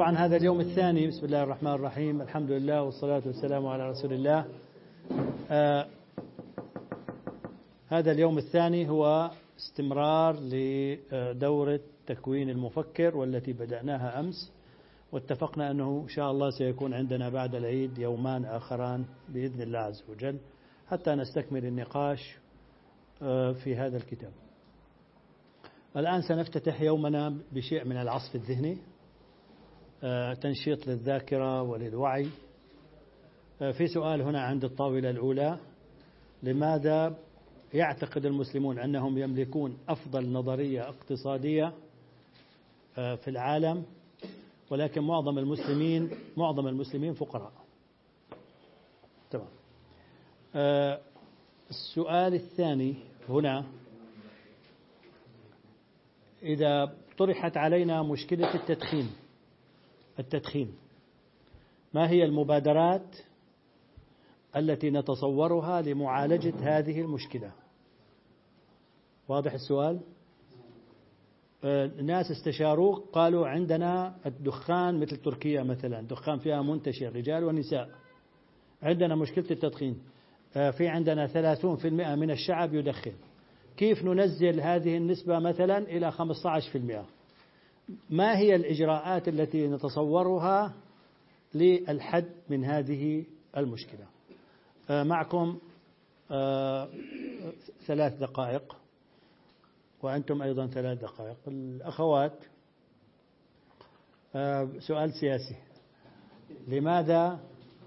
طبعا هذا اليوم الثاني. بسم الله الرحمن الرحيم، الحمد لله والصلاة والسلام على رسول الله. هذا اليوم الثاني هو استمرار لدورة تكوين المفكر والتي بدأناها أمس، واتفقنا أنه إن شاء الله سيكون عندنا بعد العيد يومان آخران بإذن الله عز وجل حتى نستكمل النقاش في هذا الكتاب. الآن سنفتتح يومنا بشيء من العصف الذهني، تنشيط للذاكرة وللوعي. في سؤال هنا عند الطاولة الأولى: لماذا يعتقد المسلمون أنهم يملكون أفضل نظرية اقتصادية في العالم، ولكن معظم المسلمين فقراء؟ تمام. السؤال الثاني هنا: إذا طرحت علينا مشكلة التدخين، ما هي المبادرات التي نتصورها لمعالجة هذه المشكلة؟ واضح السؤال؟ الناس استشاروك قالوا عندنا الدخان مثل تركيا مثلا، دخان فيها منتشر رجال ونساء، عندنا مشكلة التدخين، في عندنا 30% من الشعب يدخن، كيف ننزل هذه النسبة مثلا إلى 15%؟ ما هي الإجراءات التي نتصورها للحد من هذه المشكلة؟ معكم 3 دقائق، وأنتم أيضا 3 دقائق. الأخوات، سؤال سياسي: لماذا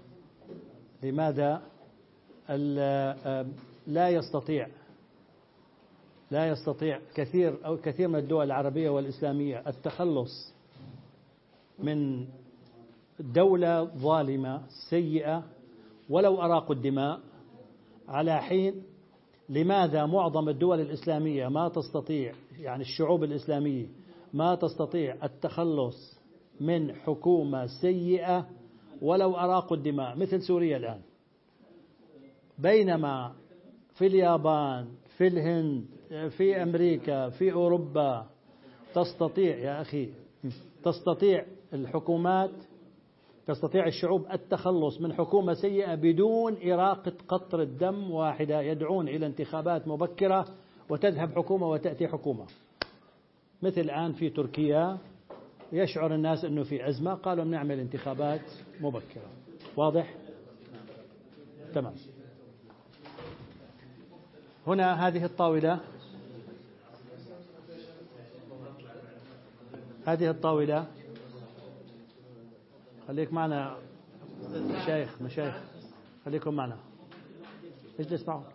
لا يستطيع كثير من الدول العربية والإسلامية التخلص من دولة ظالمة سيئة ولو أراقوا الدماء، على حين لماذا معظم الدول الإسلامية ما تستطيع، يعني الشعوب الإسلامية ما تستطيع التخلص من حكومة سيئة ولو أراقوا الدماء مثل سوريا الآن، بينما في اليابان، في الهند، في أمريكا، في أوروبا تستطيع يا أخي تستطيع الشعوب التخلص من حكومة سيئة بدون إراقة قطرة دم واحدة. يدعون إلى انتخابات مبكرة وتذهب حكومة وتأتي حكومة. مثل الآن في تركيا يشعر الناس أنه في أزمة، قالوا بنعمل انتخابات مبكرة. واضح؟ تمام. هنا هذه الطاولة، خليك معنا مشايخ خليكم معنا، اجلس معهم.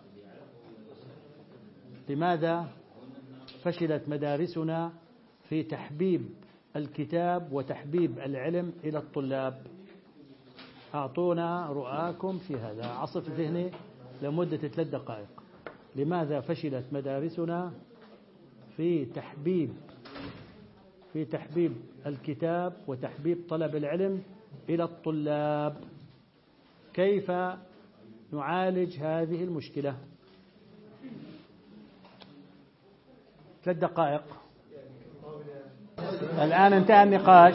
لماذا فشلت مدارسنا في تحبيب الكتاب وتحبيب العلم إلى الطلاب؟ أعطونا رؤاكم في هذا عصف ذهني لمدة 3 دقائق. لماذا فشلت مدارسنا في تحبيب الكتاب وتحبيب طلب العلم إلى الطلاب؟ كيف نعالج هذه المشكلة؟ 3 دقائق. الآن انتهى النقاش.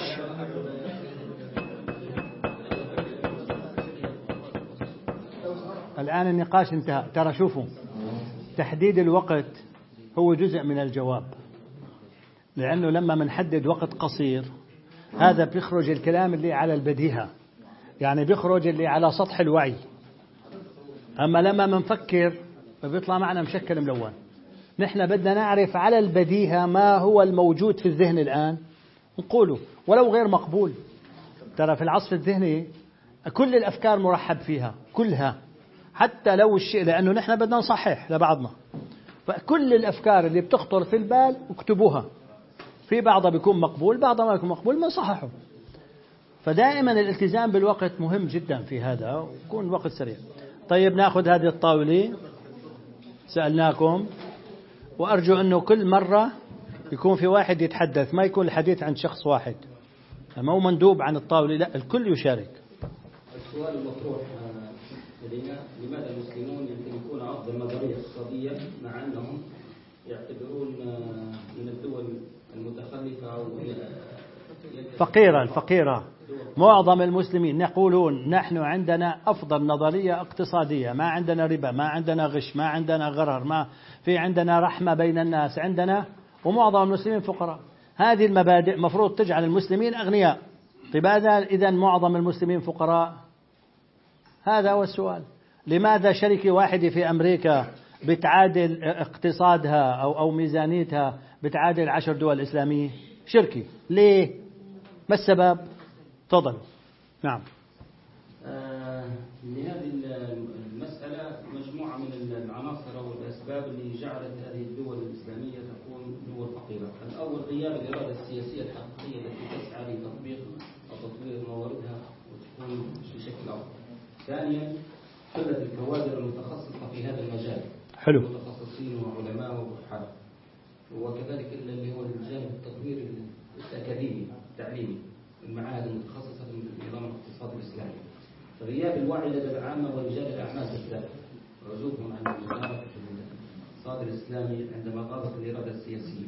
الآن النقاش انتهى. ترى شوفوا، تحديد الوقت هو جزء من الجواب، لأنه لما منحدد وقت قصير هذا بيخرج الكلام اللي على البديهة، يعني بيخرج اللي على سطح الوعي. أما لما منفكر بيطلع معنا مشكل ملون. نحن بدنا نعرف على البديهة ما هو الموجود في الذهن الآن نقوله ولو غير مقبول. ترى في العصف الذهني كل الأفكار مرحب فيها كلها، حتى لو الشيء، لأنه نحن بدنا نصحح لبعضنا، فكل الأفكار اللي بتخطر في البال اكتبوها. في بعضها بيكون مقبول، بعضها ما بيكون مقبول، ما نصححه. فدائما الالتزام بالوقت مهم جدا في هذا، ويكون الوقت سريع. طيب ناخذ هذه الطاولة، سألناكم، وأرجو أنه كل مرة يكون في واحد يتحدث، ما يكون الحديث عن شخص واحد، ما هو مندوب عن الطاولة، لا الكل يشارك. السؤال المطروح لدينا: لماذا المسلمون يمتلكون أفضل نظرية اقتصادية مع أنهم يعتبرون من الدول المتخلفة فقيرة. معظم المسلمين يقولون نحن عندنا أفضل نظرية اقتصادية، ما عندنا ربا، ما عندنا غش، ما عندنا غرر، ما في عندنا رحمة بين الناس عندنا، ومعظم المسلمين فقراء. هذه المبادئ مفروض تجعل المسلمين أغنياء. طيب إذا معظم المسلمين فقراء؟ هذا هو السؤال. لماذا شركة واحدة في أمريكا بتعادل اقتصادها أو ميزانيتها بتعادل 10 دول إسلامية؟ شركة ليه؟ ما السبب؟ تفضل. نعم. لهذه المسألة مجموعة من العناصر والأسباب اللي جعلت هذه الدول الإسلامية تكون دول فقيرة. الأول غياب الإرادة السياسية الحقيقية التي تسعى لتطبيق أو تطوير مواردها وتكون بشكل أفضل. ثانيا قلة الكوادر المتخصصة في هذا المجال. حلو. متخصصين وعلماء وبحار. وكذلك اللي هو الجانب التطوير الأكاديمي التعليمي، المعاهد المتخصصة في النظام الاقتصادي الإسلامي. غياب الوعي لدى العامة ورجال الأعمال بالذات، عزوفهم عن المشاركة في الاقتصاد الإسلامي عندما غابت الإرادة السياسية.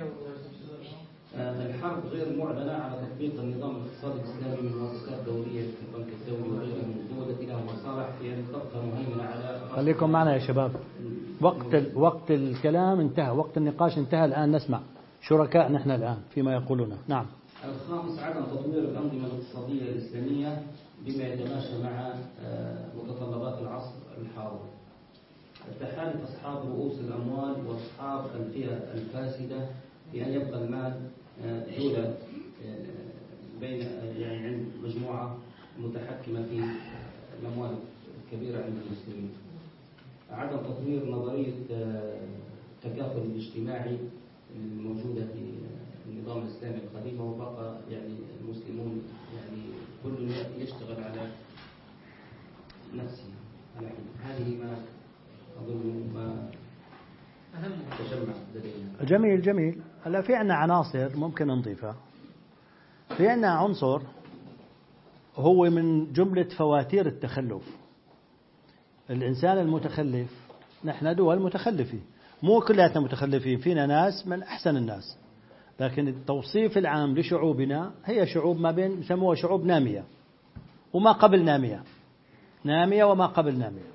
الحرب غير المعلنة على تطبيق النظام الاقتصادي الإسلامي من مؤسسات دولية كالبنك الدولي وغيرها من الدول التي لها مصالح في أن تبقى مهيمنة على. خليكم معنا يا شباب. وقت الكلام انتهى، وقت النقاش انتهى، الآن نسمع شركاء نحن الآن فيما يقولونه. نعم. الخامس عدم تطوير الأنظمة الاقتصادية الإسلامية بما يتماشى مع متطلبات العصر الحاضر. التحالف أصحاب رؤوس الأموال وأصحاب الفئة الفاسدة بأن يبقى المال دولة بين يعني عند مجموعة متحكمة في الأموال الكبيرة عند المسلمين. عدم تطوير نظرية التكافل الاجتماعي الموجودة في النظام الإسلامي القديم، وبقى يعني المسلمون يعني كل يشتغل على نفسه على حد. هذه ما أظن ما أهم تجمع لدينا. جميل. هلا في عنا عناصر ممكن نضيفها. في عنا عنصر هو من جملة فواتير التخلف. الإنسان المتخلف، نحن دول متخلفة، مو كلاتنا متخلفين، فينا ناس من أحسن الناس، لكن التوصيف العام لشعوبنا هي شعوب ما بين يسموها شعوب نامية وما قبل نامية وما قبل نامية.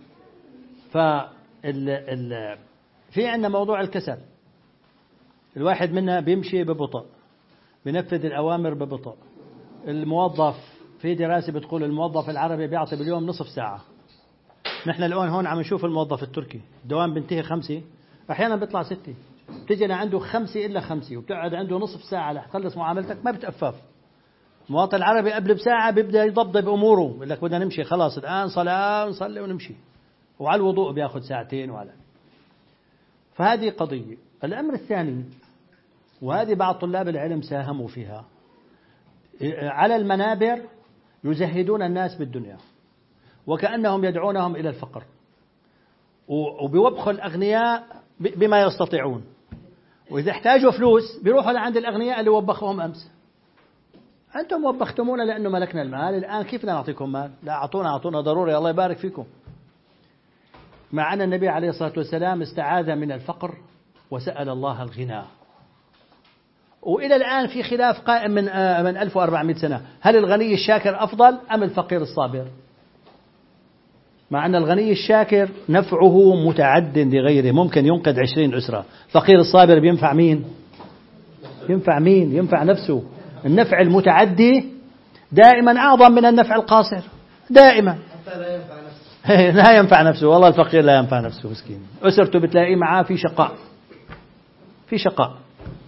في عندنا موضوع الكسل. الواحد منا بيمشي ببطء، بينفذ الأوامر ببطء. الموظف، في دراسة بتقول الموظف العربي بيعطي باليوم نصف ساعة. نحن الآن هون عم نشوف الموظف التركي الدوام بينتهي 5، أحيانا بيطلع 6، تجي عنده 5 إلا 5، وبتقعد عنده نصف ساعة لتخلص معاملتك، ما بتأفف. المواطن العربي قبل بساعة بيبدأ يضبط أموره، بيقول لك بدنا نمشي خلاص الآن صلاة نصلي ونمشي، وعلى الوضوء بياخد 2 وعلى. فهذه قضية. الأمر الثاني، وهذه بعض طلاب العلم ساهموا فيها، على المنابر يزهدون الناس بالدنيا وكأنهم يدعونهم إلى الفقر، وبيوبخوا الأغنياء بما يستطيعون، وإذا احتاجوا فلوس بيروحوا لعند الأغنياء اللي وبخوهم أمس. أنتم وبختمونا لأنه ملكنا المال، الآن كيف بدنا نعطيكم مال؟ لا، أعطونا ضروري، الله يبارك فيكم. مع أن النبي عليه الصلاة والسلام استعاذ من الفقر وسأل الله الغنى. وإلى الآن في خلاف قائم من 1400 سنة، هل الغني الشاكر أفضل أم الفقير الصابر؟ مع أن الغني الشاكر نفعه متعد لغيره، ممكن ينقذ 20 أسرة. الفقير الصابر بينفع مين؟ ينفع نفسه. النفع المتعدي دائما أعظم من النفع القاصر، دائما. لا ينفع نفسه، والله الفقير لا ينفع نفسه مسكين، أسرته بتلاقيه معاه في شقاء.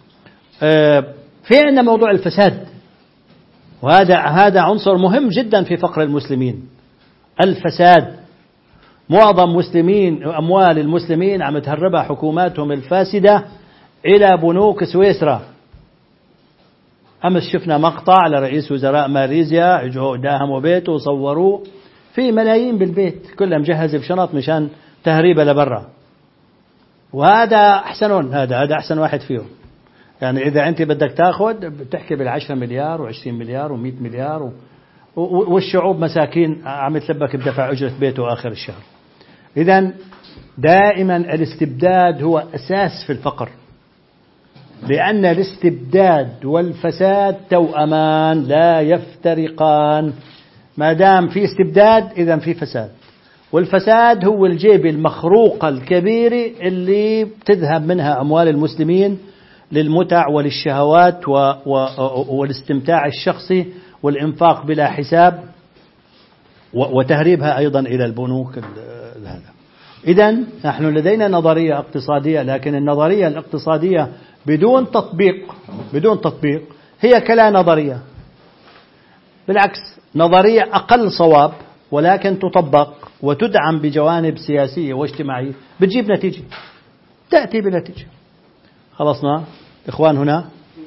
في عندنا موضوع الفساد، وهذا عنصر مهم جدا في فقر المسلمين. الفساد، معظم مسلمين أموال المسلمين عم تهربها حكوماتهم الفاسدة إلى بنوك سويسرا. أمس شفنا مقطع لرئيس وزراء ماليزيا، اجوا داهموا بيته وصوروه في ملايين بالبيت، كلها مجهزة بشنط مشان تهريبها لبرا. وهذا أحسنون، هذا أحسن واحد فيهم. يعني إذا أنت بدك تأخذ بتحكي بال10 مليار و20 مليار و100 مليار والشعوب مساكين عم تلبك بدفع أجرة بيته آخر الشهر. إذن دائما الاستبداد هو أساس في الفقر. لأن الاستبداد والفساد توأمان لا يفترقان. ما دام في استبداد إذن في فساد، والفساد هو الجيب المخروقة الكبيرة اللي بتذهب منها أموال المسلمين للمتع وللشهوات والاستمتاع الشخصي والإنفاق بلا حساب، وتهريبها أيضا إلى البنوك. هذا إذن نحن لدينا نظرية اقتصادية، لكن النظرية الاقتصادية بدون تطبيق هي كلا نظرية، بالعكس نظرية أقل صواب، ولكن تطبق وتدعم بجوانب سياسية واجتماعية بتجيب نتيجة، تأتي بنتيجة. خلصنا إخوان هنا؟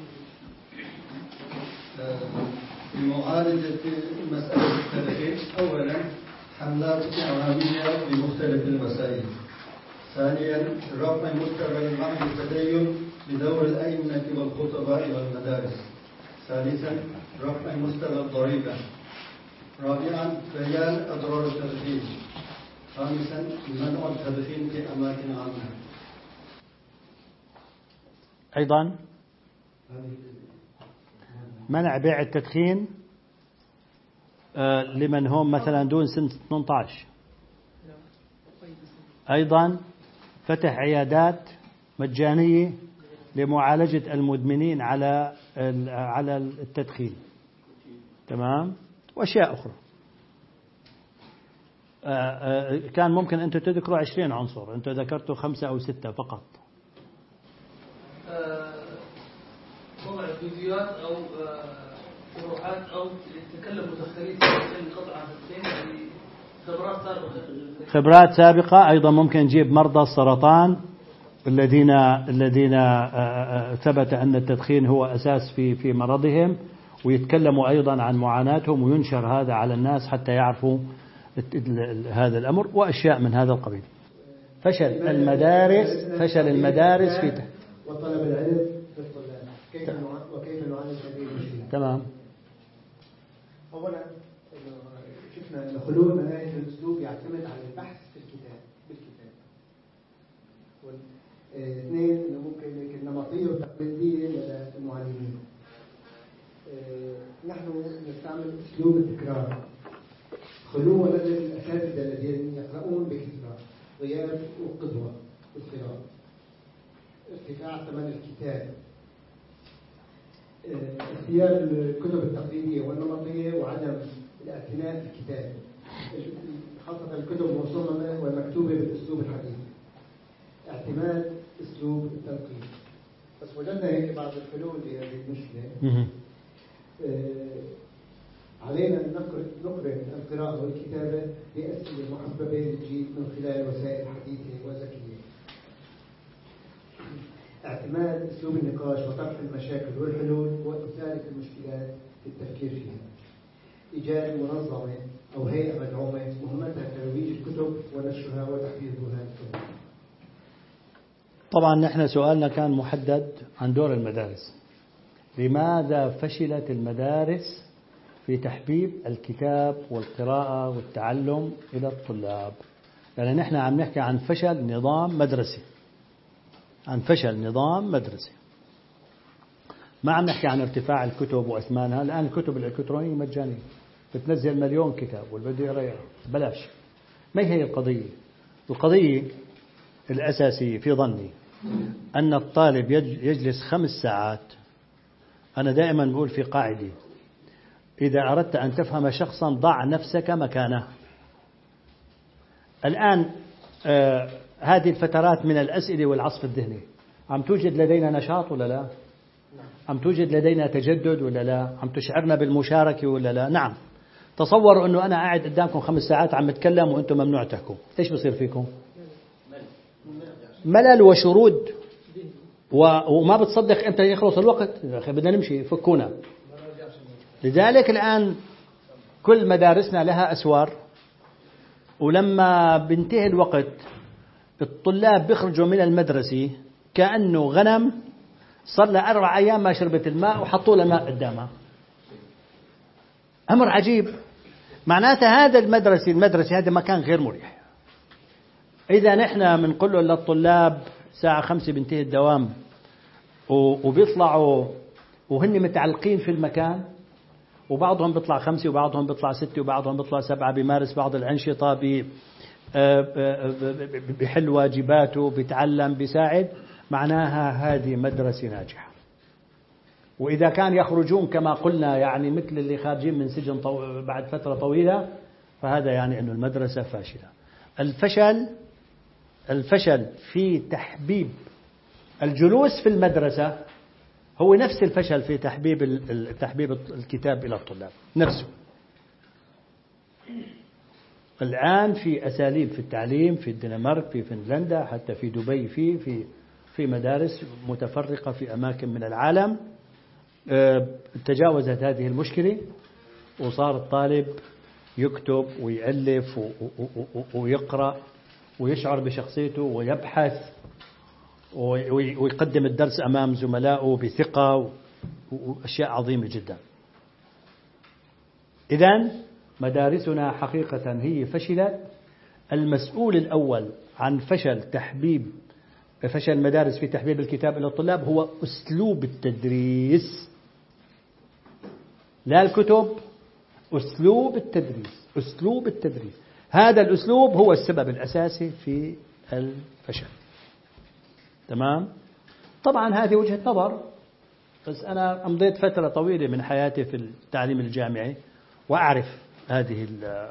معالجة مسألة التدخين، أولا حملات إعلامية بمختلف المسائل. ثانيا رفع مستوى الوعي التدين بدور الأئمة والخطباء والمدارس. ثالثا رفع مستوى الضريبة. رابعا بيان أضرار التدخين. خامسا منع التدخين في أماكن عامة. أيضا منع بيع التدخين لمن هم مثلا دون سن 18. أيضا فتح عيادات مجانية لمعالجة المدمنين على التدخين. تمام. وأشياء أخرى. كان ممكن أنتم تذكروا 20 عنصر، أنتم ذكرتوا 5 أو 6 فقط. وضع فيديوهات أو شروحات أو يتكلم مدخلين في قطع عن التدخين، خبرات سابقة. أيضا ممكن نجيب مرضى السرطان الذين ثبت أن التدخين هو أساس في مرضهم، ويتكلموا أيضا عن معاناتهم، وينشر هذا على الناس حتى يعرفوا هذا الأمر، وأشياء من هذا القبيل. فشل المدارس في وطلب العلم للطلاب، وكيف نعالج هذه المشكلة. تمام. أولا شفنا أن خلو مناهج الأسلوب يعتمد على البحث بالكتاب. اثنين أنه ممكن النمطية والتقليدية لدى المعلمين. نحن نستعمل أسلوب التكرار. خلو لدى الأساتذة الذين يقرؤون بكثرة، غياب وقدوة بالقراءة. ارتفاع ثمن الكتاب. اختيار الكتب التقليدية والنمطية وعدم الاعتناء بالكتاب، خاصة الكتب المصممة والمكتوبة بالأسلوب الحديث. اعتماد أسلوب التلقين. بس وجدنا هيك بعض الحلول لهذه المشكلة. علينا أن نقرن القراءة والكتابة بأسئلة محببة للجيل من خلال وسائل حديثة وذكية. اعتماد أسلوب النقاش وطرح المشاكل والحلول وإثارة المشكلات في التفكير فيها. إيجاد منظمة أو هيئة مدعومة مهمتها ترويج الكتب ونشرها وتحفيظها للطلاب. طبعا نحن سؤالنا كان محدد عن دور المدارس. لماذا فشلت المدارس في تحبيب الكتاب والقراءة والتعلم إلى الطلاب؟ يعني نحن عم نحكي عن فشل نظام مدرسي، ما عم نحكي عن ارتفاع الكتب وأثمانها. الآن الكتب الإلكترونية مجانية، بتنزل 1,000,000 كتاب والبدي يقرأ بلاش. ما هي القضية؟ القضية الأساسية في ظني أن الطالب يجلس 5 ساعات. أنا دائما بقول في قاعدة: إذا أردت أن تفهم شخصا ضع نفسك مكانه. الآن هذه الفترات من الأسئلة والعصف الذهني عم توجد لدينا نشاط ولا لا؟ عم توجد لدينا تجدد ولا لا؟ عم تشعرنا بالمشاركة ولا لا؟ نعم. تصوروا أنه أنا قاعد قدامكم 5 ساعات عم أتكلم وأنتم ممنوع تحكوا، إيش بصير فيكم؟ ملل وشرود، وما بتصدق إمتى يخلص الوقت. أخي بدنا نمشي، فكونا. لذلك الآن كل مدارسنا لها أسوار، ولما بينتهي الوقت الطلاب بيخرجوا من المدرسة كأنه غنم صار لها 4 أيام ما شربت الماء وحطوا لها ماء قدامها. أمر عجيب. معناته هذا المدرسة هذا مكان غير مريح. إذا نحن بنقول للطلاب 5:00 بينتهي الدوام وبيطلعوا وهن متعلقين في المكان، وبعضهم بيطلع 5 وبعضهم بيطلع 6 وبعضهم بيطلع 7، بيمارس بعض الأنشطة، بيحل واجباته، بيتعلم، بيساعد، معناها هذه مدرسة ناجحة. وإذا كان يخرجون كما قلنا يعني مثل اللي خارجين من سجن بعد فترة طويلة، فهذا يعني أن المدرسة فاشلة. الفشل في تحبيب الجلوس في المدرسة هو نفس الفشل في تحبيب الكتاب إلى الطلاب نفسه. الآن في أساليب في التعليم في الدنمارك، في فنلندا، حتى في دبي، في مدارس متفرقة في أماكن من العالم تجاوزت هذه المشكلة، وصار الطالب يكتب ويألف ويقرأ ويشعر بشخصيته ويبحث ويقدم الدرس أمام زملائه بثقة وأشياء عظيمة جدا. إذن مدارسنا حقيقة هي فشلت. المسؤول الأول عن فشل المدارس في تحبيب الكتاب إلى الطلاب هو أسلوب التدريس، لا الكتب، أسلوب التدريس. هذا الأسلوب هو السبب الأساسي في الفشل. تمام؟ طبعا هذه وجهة نظر، بس أنا أمضيت فترة طويلة من حياتي في التعليم الجامعي وأعرف هذه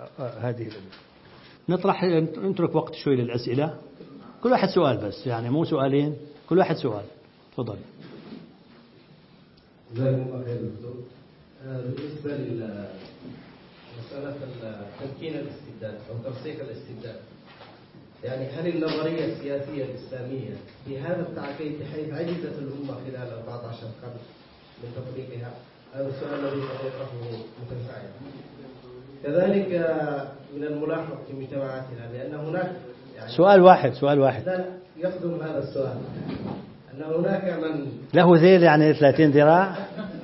الأمور. نترك وقت شوي للأسئلة، كل واحد سؤال بس، يعني مو سؤالين، كل واحد سؤال. تفضل. جزاكم الله خير دكتور. بالنسبة لمسألة تمكين الاستبداد أو ترسيخ الاستبداد، يعني هل النظرية السياسية الإسلامية في هذا التعقيد بحيث عجزت الأمة خلال 14 قرن من تطبيقها؟ هذا السؤال الذي يطرحه متفاعل. كذلك من الملاحظ في مجتمعاتنا بأن هناك يعني سؤال واحد لا يخدم هذا السؤال، أن هناك من له ذيل يعني 30 ذراع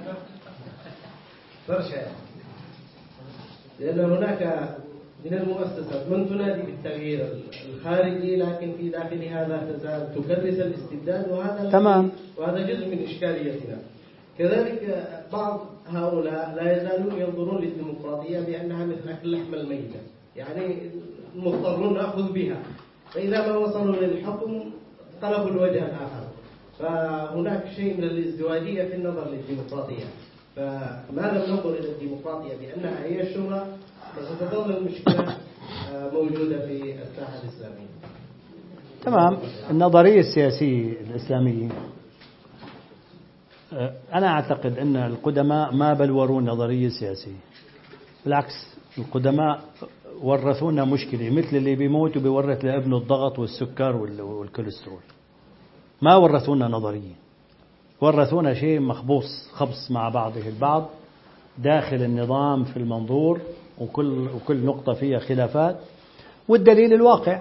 فرشة، لأن هناك من المؤسسات من تنادي بالتغيير الخارجي لكن في داخلها لا تزال تكرس الاستبداد، تمام، وهذا جزء من إشكاليتنا. كذلك بعض هؤلاء لا يزالون ينظرون للديمقراطية بأنها مثل أكل اللحم الميتة، يعني مضطرون نأخذ بها، فإذا ما وصلوا للحكم طلبوا الوجه الآخر. فهناك شيء من الازدواجية في النظر للديمقراطية، فما لم ننظر إلى الديمقراطية بأنها هي الشورى فستظل المشكلة موجودة في الساحة الإسلامية. تمام. النظرية السياسية الإسلامية، أنا أعتقد أن القدماء ما بلوروا النظرية السياسية، بالعكس القدماء ورثونا مشكلة، مثل اللي بيموت وبيورث لابنه الضغط والسكر والكوليسترول. ما ورثونا نظرية، ورثونا شيء مخبوص خبص مع بعضه البعض داخل النظام في المنظور، وكل نقطة فيها خلافات. والدليل الواقع،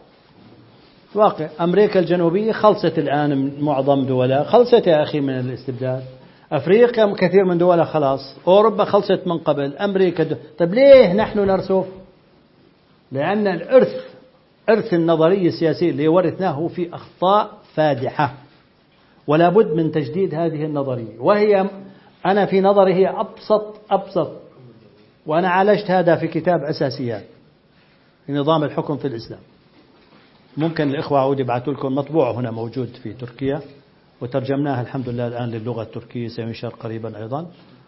أمريكا الجنوبية خلصت الآن، معظم دولها خلصت يا أخي من الاستبداد. أفريقيا كثير من دولها خلاص، أوروبا خلصت من قبل، أمريكا طيب ليه نحن نرسف؟ لأن إرث النظرية السياسية اللي ورثناه في أخطاء فادحة، ولا بد من تجديد هذه النظرية. وهي أنا في نظري هي أبسط، وأنا عالجت هذا في كتاب أساسيات في نظام الحكم في الإسلام. ممكن الإخوة عود يبعثوا لكم، مطبوع هنا موجود في تركيا، وترجمناها الحمد لله الآن للغة التركية، سينشر قريبا أيضا،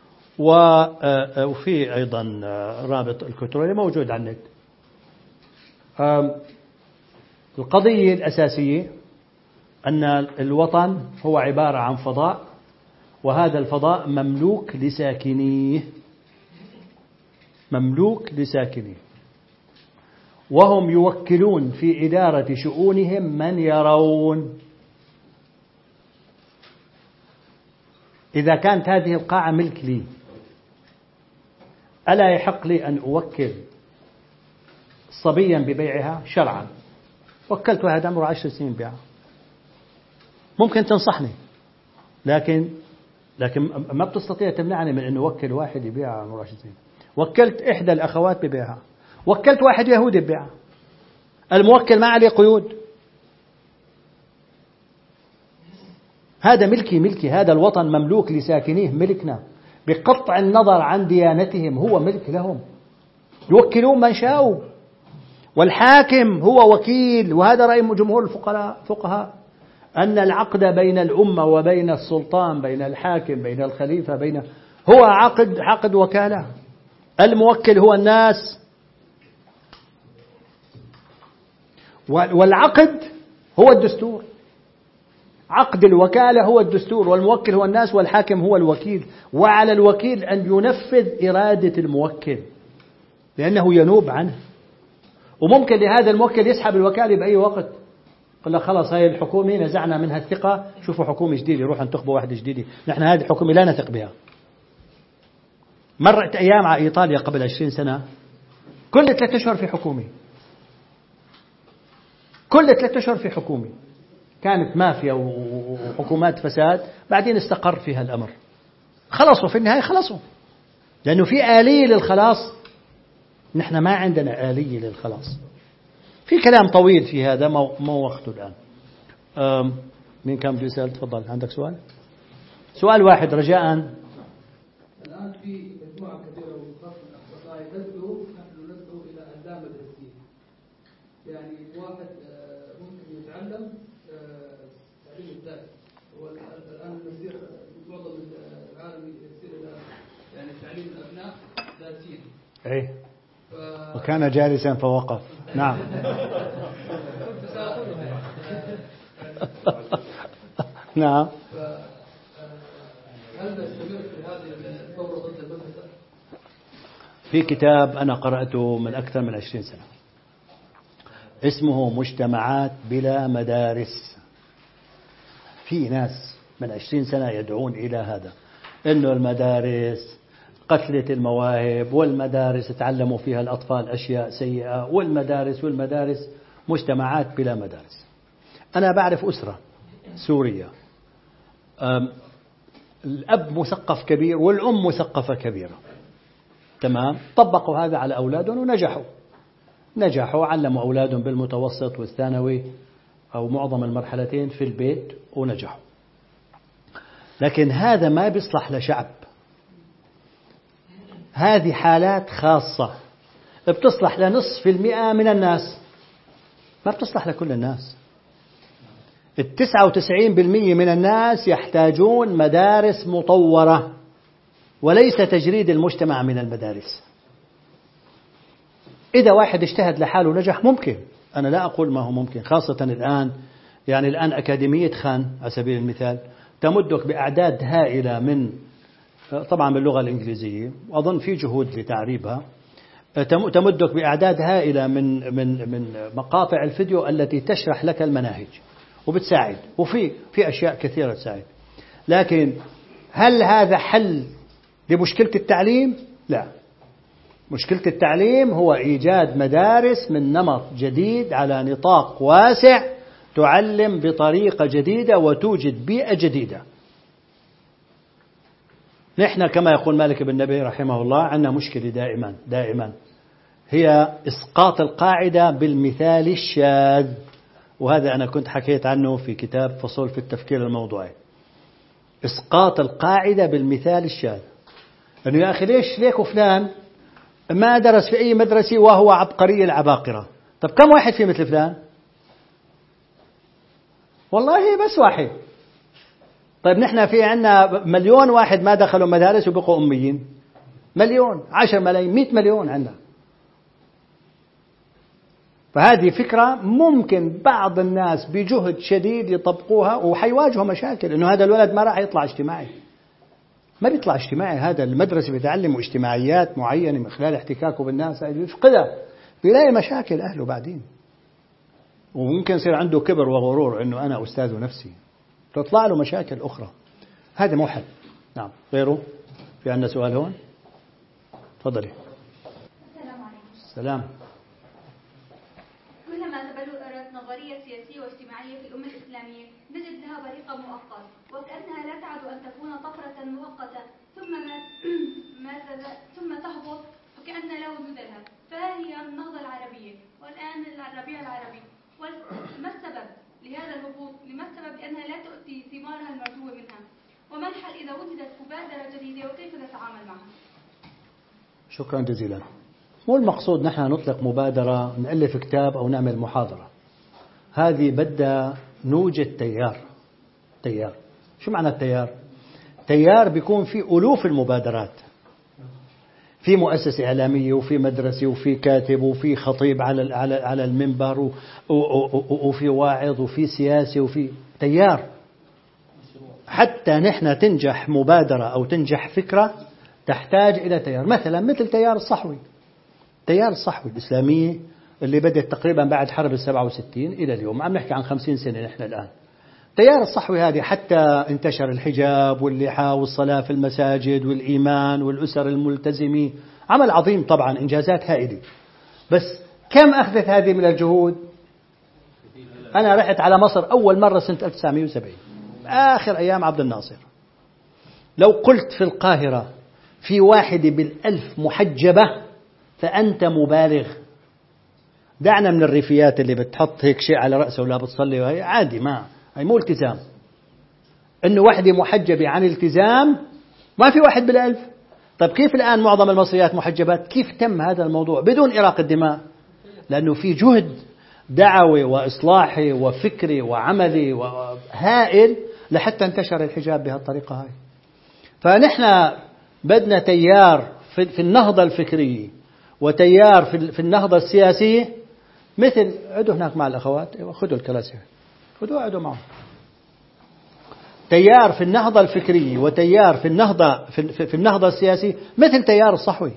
وفي أيضا رابط الكتروني موجود على النت. القضية الأساسية أن الوطن هو عبارة عن فضاء، وهذا الفضاء مملوك لساكنيه، وهم يوكلون في إدارة شؤونهم من يرون. إذا كانت هذه القاعة ملك لي، ألا يحق لي أن أوكل صبيا ببيعها شرعا؟ وكلت واحد عمره 10 سنين بيعها، ممكن تنصحني، لكن ما بتستطيع تمنعني من أن أوكل واحد يبيعها عمره 10 سنين. وكلت إحدى الأخوات ببيعها، وكلت واحد يهودي ببيعها، الموكل ما عليه قيود. هذا ملكي، هذا الوطن مملوك لساكنيه، ملكنا بقطع النظر عن ديانتهم، هو ملك لهم، يوكلون من شاءوا، والحاكم هو وكيل. وهذا رأي جمهور الفقهاء أن العقد بين الأمة وبين السلطان، بين الحاكم، بين الخليفة، هو عقد وكالة. الموكل هو الناس، والعقد هو الدستور. عقد الوكالة هو الدستور، والموكل هو الناس، والحاكم هو الوكيل. وعلى الوكيل أن ينفذ إرادة الموكل لأنه ينوب عنه. وممكن لهذا الموكل يسحب الوكالة بأي وقت، قل لك خلاص هاي الحكومة نزعنا منها الثقة، شوفوا حكومة جديدة، روح انتخبوا واحدة جديدة، نحن هذه الحكومة لا نثق بها. مرت أيام على إيطاليا قبل 20 سنة، كل 3 أشهر في حكومة، كل 3 أشهر في حكومة، كانت مافيا وحكومات فساد، بعدين استقر فيها الأمر، خلصوا في النهاية، خلصوا لأنه في آلية للخلاص. نحن ما عندنا آلية للخلاص. في كلام طويل في هذا، مو وقته الآن. مين كان بده يسأل؟ تفضل، عندك سؤال؟ سؤال واحد رجاء. الآن في مجموعة كثيرة من الأخصائيين نحن ندعو إلى أعلام مدرسية، يعني واحد ممكن يتعلم تعليم الذات، والآن المسير معظم العالم يصير إلى يعني تعليم الأبناء ذاتيا. إيه. وكان جالسا فوقف. نعم. نعم. هل نستمر في هذه الثورة ضد المدرسة؟ في كتاب أنا قرأته من أكثر من 20 سنة اسمه مجتمعات بلا مدارس. في ناس من 20 سنة يدعون إلى هذا، إنه المدارس قتلت المواهب، والمدارس تعلموا فيها الأطفال أشياء سيئة، والمدارس مجتمعات بلا مدارس. أنا بعرف أسرة سورية، الأب مثقف كبير والأم مثقفة كبيرة، تمام، طبقوا هذا على أولادهم ونجحوا، علموا أولادهم بالمتوسط والثانوي أو معظم المرحلتين في البيت ونجحوا. لكن هذا ما بيصلح لشعب، هذه حالات خاصة بتصلح ل0.5% من الناس، ما بتصلح لكل الناس. 99% من الناس يحتاجون مدارس مطورة، وليس تجريد المجتمع من المدارس. إذا واحد اجتهد لحاله نجح، ممكن، أنا لا أقول ما هو ممكن، خاصة الآن، يعني الآن أكاديمية خان على سبيل المثال تمدك بأعداد هائلة من، طبعا باللغة الإنجليزية، وأظن في جهود لتعريبها، تمدك بأعداد هائلة من مقاطع الفيديو التي تشرح لك المناهج وبتساعد، وفي أشياء كثيرة تساعد. لكن هل هذا حل لمشكلة التعليم؟ لا. مشكلة التعليم هو إيجاد مدارس من نمط جديد على نطاق واسع، تعلم بطريقة جديدة وتوجد بيئة جديدة. نحن كما يقول مالك بن نبي رحمه الله عندنا مشكلة دائما هي إسقاط القاعدة بالمثال الشاذ، وهذا أنا كنت حكيت عنه في كتاب فصول في التفكير الموضوعي. إسقاط القاعدة بالمثال الشاذ، أنه يا أخي ليك فلان ما درس في أي مدرسة وهو عبقري العباقرة؟ طب كم واحد في مثل فلان؟ والله بس واحد. طيب نحن في عنا 1,000,000 واحد ما دخلوا مدارس وبقوا أميين، 1,000,000 10 ملايين 100 مليون عنا. فهذه فكرة ممكن بعض الناس بجهد شديد يطبقوها، وحيواجهوا مشاكل، إنه هذا الولد ما راح يطلع اجتماعي، ما بيطلع اجتماعي. هذا المدرسة بيتعلموا اجتماعيات معينة من خلال احتكاكه بالناس، يفقدها، بيلاقي مشاكل أهله بعدين، وممكن يصير عنده كبر وغرور إنه أنا أستاذ نفسي، تطلع له مشاكل أخرى. هذا مو حل. نعم. غيره؟ في عندنا سؤال هون؟ تفضلي. السلام عليكم. السلام. كلما تبلورت نظرية سياسية واجتماعية في الأمة الإسلامية نجد لها بريق مؤقت، وكأنها لا تعد أن تكون طفرة مؤقتة ثم تهبط وكأن لا وجود لها. فهي النهضة العربية والآن الربيع العربي، ما السبب لهذا الهبوط الضغوط، لما السبب لأنها لا تؤتي ثمارها المرجوة منها؟ وما الحل إذا وجدت مبادرة جديدة وكيف نتعامل معها؟ شكرا جزيلا. مو المقصود نحن نطلق مبادرة نألف كتاب أو نعمل محاضرة. هذه بدها نوجد تيار. شو معنى التيار؟ تيار بيكون في ألوف المبادرات، في مؤسسة إعلامية وفي مدرسة وفي كاتب وفي خطيب على المنبر وفي واعظ وفي سياسي وفي تيار. حتى نحن تنجح مبادرة أو تنجح فكرة تحتاج إلى تيار، مثل تيار الصحوي الإسلامية اللي بدأت تقريبا بعد حرب 67 إلى اليوم، عم نحكي عن 50 سنة نحن الآن. تيار الصحوي هذه حتى انتشر الحجاب واللحى والصلاة في المساجد والإيمان والأسر الملتزمة، عمل عظيم طبعا، إنجازات هائلة. بس كم أخذت هذه من الجهود؟ أنا رحت على مصر أول مرة سنة 1970 آخر أيام عبد الناصر. لو قلت في القاهرة في 1 بالألف محجبة فأنت مبالغ. دعنا من الريفيات اللي بتحط هيك شيء على رأسه ولا بتصلي، وهي عادي، هي مو التزام. إنه واحدة محجبة عن التزام ما في 1 بالألف. طيب كيف الآن معظم المصريات محجبات؟ كيف تم هذا الموضوع بدون إراقة دماء؟ لأنه في جهد دعوي وإصلاحي وفكري وعملي هائل لحتى انتشر الحجاب بهالطريقة هاي. فنحن بدنا تيار في النهضة الفكرية وتيار في النهضة السياسية، مثل عدوا هناك مع الأخوات، خذوا الكراسي، خذوا عدوا معهم. تيار في النهضة الفكرية وتيار في النهضة السياسية مثل تيار الصحوي،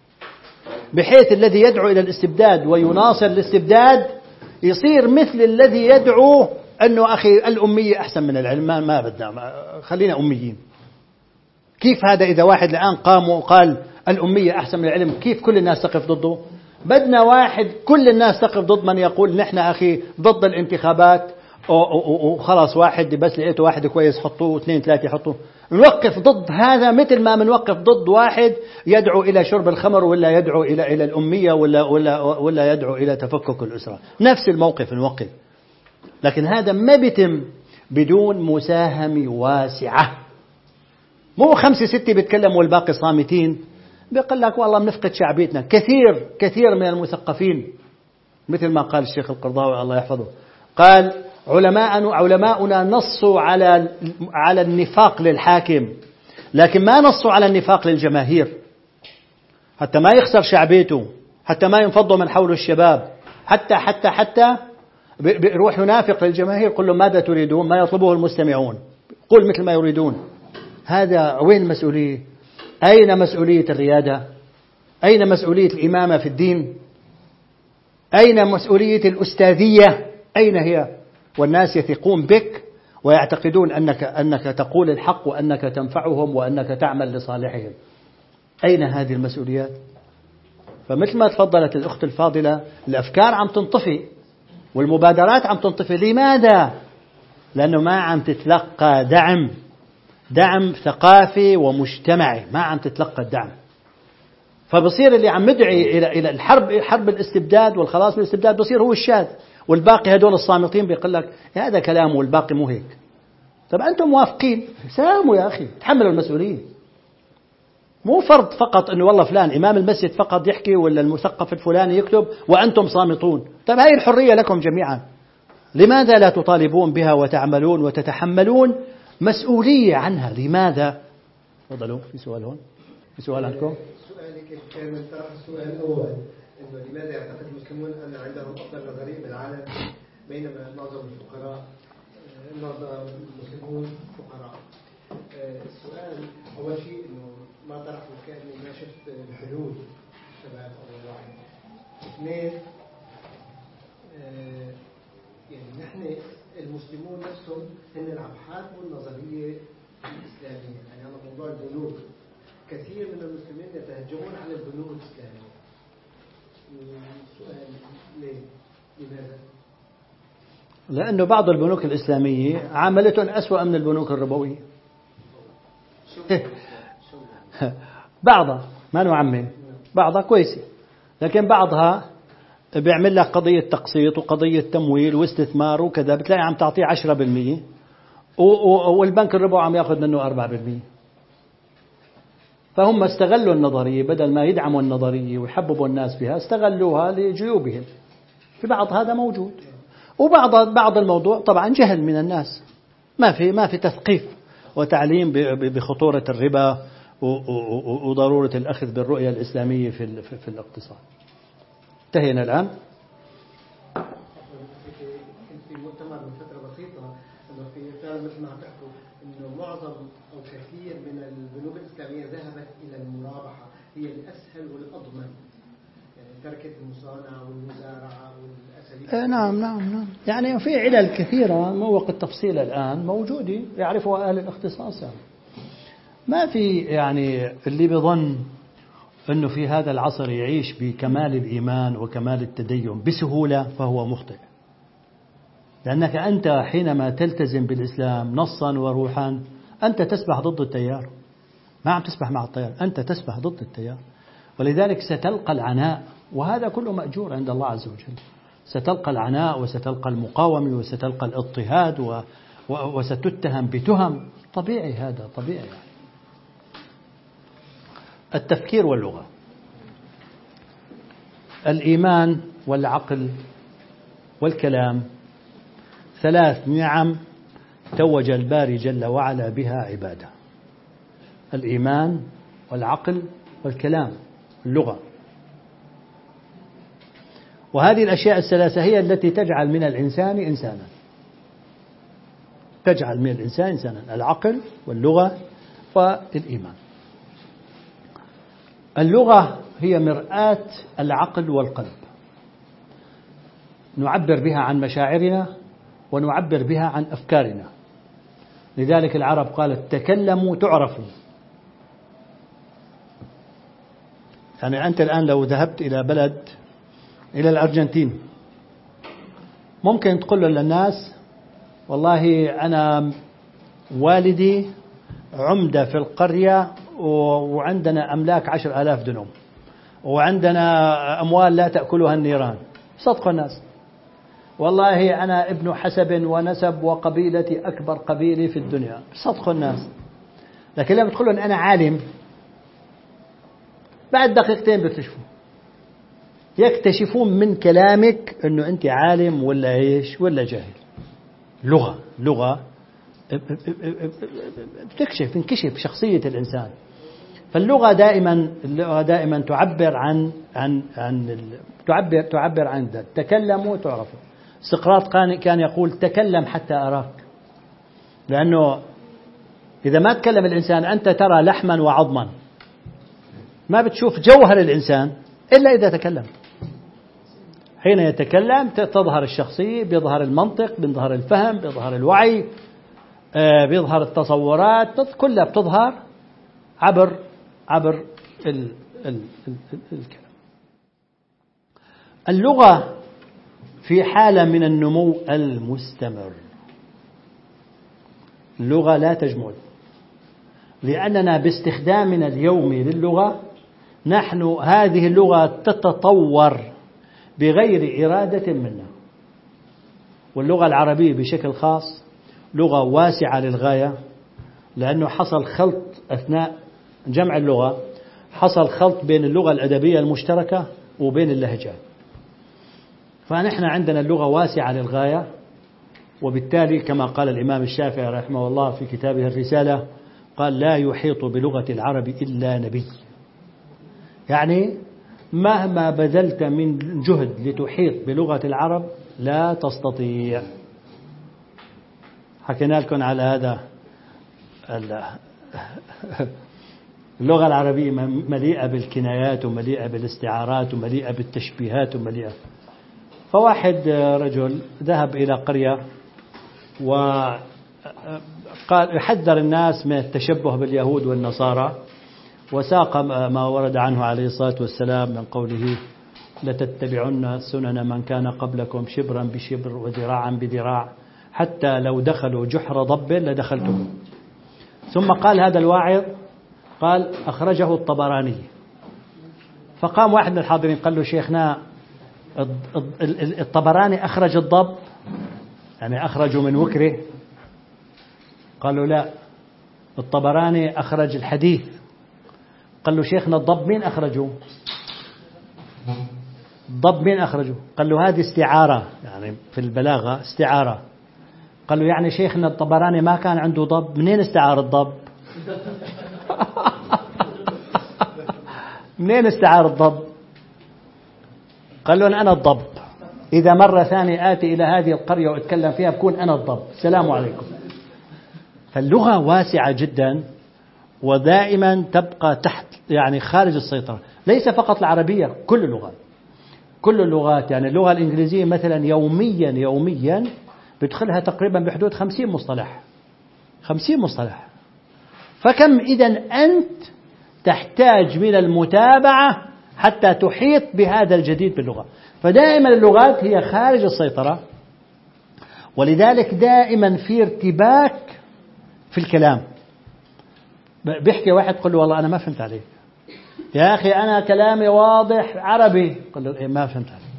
بحيث الذي يدعو إلى الاستبداد ويناصر الاستبداد يصير مثل الذي يدعو أنه أخي الأمية أحسن من العلم، ما بدنا خلينا أميين. كيف هذا إذا واحد الآن قام وقال الأمية أحسن من العلم، كيف كل الناس تقف ضده؟ بدنا واحد كل الناس تقف ضد من يقول نحن أخي ضد الانتخابات وخلاص، واحد بس لقيته واحد كويس حطوه، 2 3 حطوه. نوقف ضد هذا مثل ما بنوقف ضد واحد يدعو إلى شرب الخمر ولا يدعو إلى الأمية ولا يدعو إلى تفكك الأسرة. نفس الموقف نوقف. لكن هذا ما بيتم بدون مساهمة واسعة. مو 5 6 بيتكلموا والباقي صامتين. بيقول لك والله بنفقد شعبيتنا. كثير من المثقفين مثل ما قال الشيخ القرضاوي الله يحفظه، قال علماؤنا نصوا على النفاق للحاكم، لكن ما نصوا على النفاق للجماهير، حتى ما يخسر شعبيته، حتى ما ينفضوا من حوله الشباب، حتى بيروح ينافق للجماهير، قل لهم ماذا تريدون، ما يطلبه المستمعون، قل مثل ما يريدون. هذا وين المسؤولية؟ أين مسؤولية الريادة؟ أين مسؤولية الإمامة في الدين؟ أين مسؤولية الأستاذية؟ أين هي؟ والناس يثقون بك ويعتقدون أنك تقول الحق وأنك تنفعهم وأنك تعمل لصالحهم. أين هذه المسؤوليات؟ فمثل ما تفضلت الأخت الفاضلة، الأفكار عم تنطفي والمبادرات عم تنطفي. لماذا؟ لأنه ما عم تتلقى دعم ثقافي ومجتمعي، ما عم تتلقى الدعم. فبصير اللي عم يدعي إلى حرب الاستبداد والخلاص من الاستبداد بصير هو الشاذ، والباقي هدول الصامتين بيقول لك هذا كلام والباقي مو هيك. طب أنتم موافقين، ساموا يا أخي، تحملوا المسؤولية. مو فرض فقط أنه والله فلان إمام المسجد فقط يحكي ولا المثقف الفلاني يكتب وأنتم صامتون. طب هاي الحرية لكم جميعا، لماذا لا تطالبون بها وتعملون وتتحملون مسؤولية عنها؟ لماذا؟ تفضلوا. في سؤال هون، في سؤال عندكم؟ سؤالي كيف كان من طرح السؤال الأول، إنه لماذا يعتقد المسلمون أن عندهم أفضل نظرية بالعالم بينما معظم الفقراء المسلمون فقراء؟ السؤال أول شيء إنه ما طرحه كأني ما شفت الحلول شباب أول واحد. 2 يعني نحن المسلمون نفسهم هن عم يحاربوا النظرية الإسلامية. يعني على موضوع البنوك كثير من المسلمين يتهجمون على البنوك الإسلامية. السؤال لماذا؟ لأنه بعض البنوك الإسلامية عملتهم أسوأ من البنوك الربوية. بعضها ما نعمم، بعضها كويسة، لكن بعضها بيعمل لك قضية تقسيط وقضية تمويل واستثمار وكذا، بتلاقي عم تعطيه 10% والبنك الربوي عم ياخذ منه 4%. فهم استغلوا النظرية، بدل ما يدعموا النظرية ويحببوا الناس فيها استغلوها لجيوبهم. في بعض هذا موجود، وبعض الموضوع طبعا جهل من الناس، ما في تثقيف وتعليم بخطورة الربا وضرورة الأخذ بالرؤية الإسلامية في الاقتصاد. انتهينا الآن. في مؤتمر من فترة بسيطة انه في فعلا مثل ما عم تحكوا انه معظم او كثير من البنوك الاسلاميه ذهبت الى المرابحه، هي الاسهل والاضمن، يعني تركت المصانعه والمزارعه والاساليب. نعم. يعني في علل كثيرة مو وقت التفصيل الآن موجودة يعرفها أهل الاختصاص. يعني ما في يعني اللي بظن أنه في هذا العصر يعيش بكمال الإيمان وكمال التدين بسهولة فهو مخطئ. لأنك أنت حينما تلتزم بالإسلام نصا وروحا أنت تسبح ضد التيار، ما عم تسبح مع التيار، أنت تسبح ضد التيار. ولذلك ستلقى العناء، وهذا كله مأجور عند الله عز وجل. ستلقى العناء وستلقى المقاومة وستلقى الاضطهاد وستتهم بتهم. طبيعي، هذا طبيعي. يعني التفكير واللغة، الإيمان والعقل والكلام، 3 نعم توج الباري جل وعلا بها عباده: الإيمان والعقل والكلام، اللغة. وهذه الأشياء الثلاثة هي التي تجعل من الإنسان إنسانا، تجعل من الإنسان إنسانا: العقل واللغة والإيمان. اللغة هي مرآة العقل والقلب، نعبر بها عن مشاعرنا ونعبر بها عن أفكارنا. لذلك العرب قالت: تكلموا تعرفوا. يعني أنت الآن لو ذهبت إلى بلد، إلى الأرجنتين، ممكن تقول للناس: والله أنا والدي عمدة في القرية وعندنا أملاك 10,000 دنم وعندنا أموال لا تأكلها النيران. صدقوا الناس. والله أنا ابن حسب ونسب وقبيلتي أكبر قبيلة في الدنيا. صدقوا الناس. لكن لما تقولون أنا عالم، بعد دقيقتين يكتشفون من كلامك أنه أنت عالم ولا إيش ولا جاهل. لغة تنكشف شخصية الإنسان. فاللغة دائما تعبر عن ذلك. تكلموا تعرفوا. سقراط كان يقول: تكلم حتى أراك. لأنه إذا ما تكلم الإنسان أنت ترى لحما وعظما، ما بتشوف جوهر الإنسان إلا إذا تكلم. حين يتكلم تظهر الشخصية، بيظهر المنطق، بيظهر الفهم، بيظهر الوعي، بيظهر التصورات، كلها بتظهر عبر الكلام. اللغة في حالة من النمو المستمر. اللغة لا تجمد، لأننا باستخدامنا اليومي للغة هذه اللغة تتطور بغير إرادة منا. واللغة العربية بشكل خاص لغة واسعة للغاية، لأنه حصل خلط أثناء جمع اللغة، حصل خلط بين اللغة الأدبية المشتركة وبين اللهجات. فنحن عندنا اللغة واسعة للغاية، وبالتالي كما قال الإمام الشافعي رحمه الله في كتابه الرسالة، قال: لا يحيط بلغة العرب إلا نبي. يعني مهما بذلت من جهد لتحيط بلغة العرب لا تستطيع. حكينا لكم على هذا. اللغة العربية مليئة بالكنايات ومليئة بالاستعارات ومليئة بالتشبيهات ومليئة. فواحد رجل ذهب إلى قرية وقال يحذر الناس من التشبه باليهود والنصارى، وساق ما ورد عنه عليه الصلاة والسلام من قوله: لتتبعن سنن من كان قبلكم شبرا بشبر وذراعا بذراع حتى لو دخلوا جحر ضب لدخلتم. ثم قال هذا الواعظ، قال: أخرجه الطبراني. فقام واحد من الحاضرين قال له: شيخنا، الطبراني أخرج الضب، يعني أخرجوا من وكره. قالوا لا، الطبراني أخرج الحديث. قال له شيخنا الضب مين أخرجه؟ الضب مين أخرجه؟ قال له هذه استعارة، يعني في البلاغة استعارة. قال له يعني شيخنا الطبراني ما كان عنده ضب، منين استعار الضب؟ منين استعار الضب؟ قال له أنا الضب، إذا مرة ثانية آتي إلى هذه القرية وأتكلم فيها بكون أنا الضب، السلام عليكم. فاللغة واسعة جدا ودائما تبقى تحت، يعني خارج السيطرة. ليس فقط العربية، كل اللغات، كل اللغات. يعني اللغة الإنجليزية مثلا يوميا بيدخلها تقريبا بحدود 50 مصطلح، 50 مصطلح. فكم إذن أنت تحتاج من المتابعة حتى تحيط بهذا الجديد باللغة. فدائما اللغات هي خارج السيطرة، ولذلك دائما في ارتباك في الكلام. بيحكي واحد قل له والله أنا ما فهمت عليك يا أخي، أنا كلامي واضح عربي. قل له إيه ما فهمت عليك.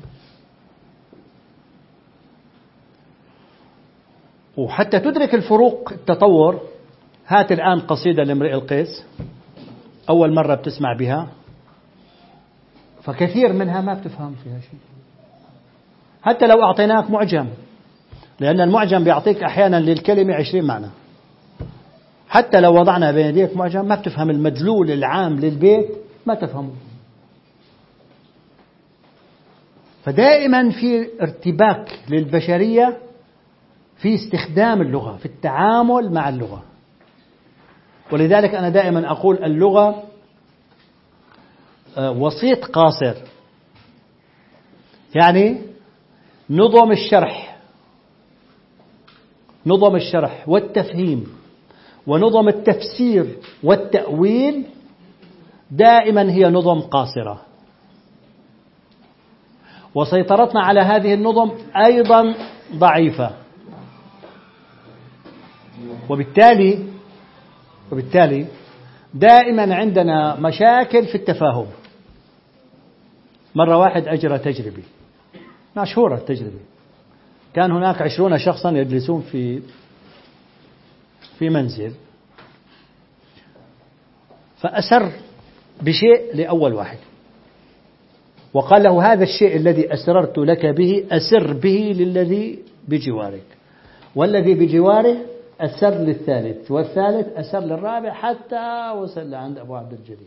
وحتى تدرك الفروق التطور، هات الآن قصيدة لامرئ القيس أول مرة بتسمع بها، فكثير منها ما بتفهم فيها شيء، حتى لو أعطيناك معجم، لأن المعجم بيعطيك أحيانا للكلمة 20 معنى. حتى لو وضعنا بين يديك معجم ما بتفهم المدلول العام للبيت، ما تفهمه. فدائما في ارتباك للبشرية في استخدام اللغة، في التعامل مع اللغة. ولذلك أنا دائما أقول اللغة وسيط قاصر، يعني نظم الشرح والتفهيم ونظم التفسير والتأويل دائما هي نظم قاصرة، وسيطرتنا على هذه النظم أيضا ضعيفة. وبالتالي دائما عندنا مشاكل في التفاهم. مرة واحد أجرى تجربة مشهورة، التجربة كان هناك 20 شخصا يجلسون في منزل، فأسر بشيء لأول واحد وقال له هذا الشيء الذي أسررت لك به أسر به للذي بجوارك، والذي بجواره أسر للثالث، والثالث أسر للرابع، حتى وصل لعند أبو عبد الجليل.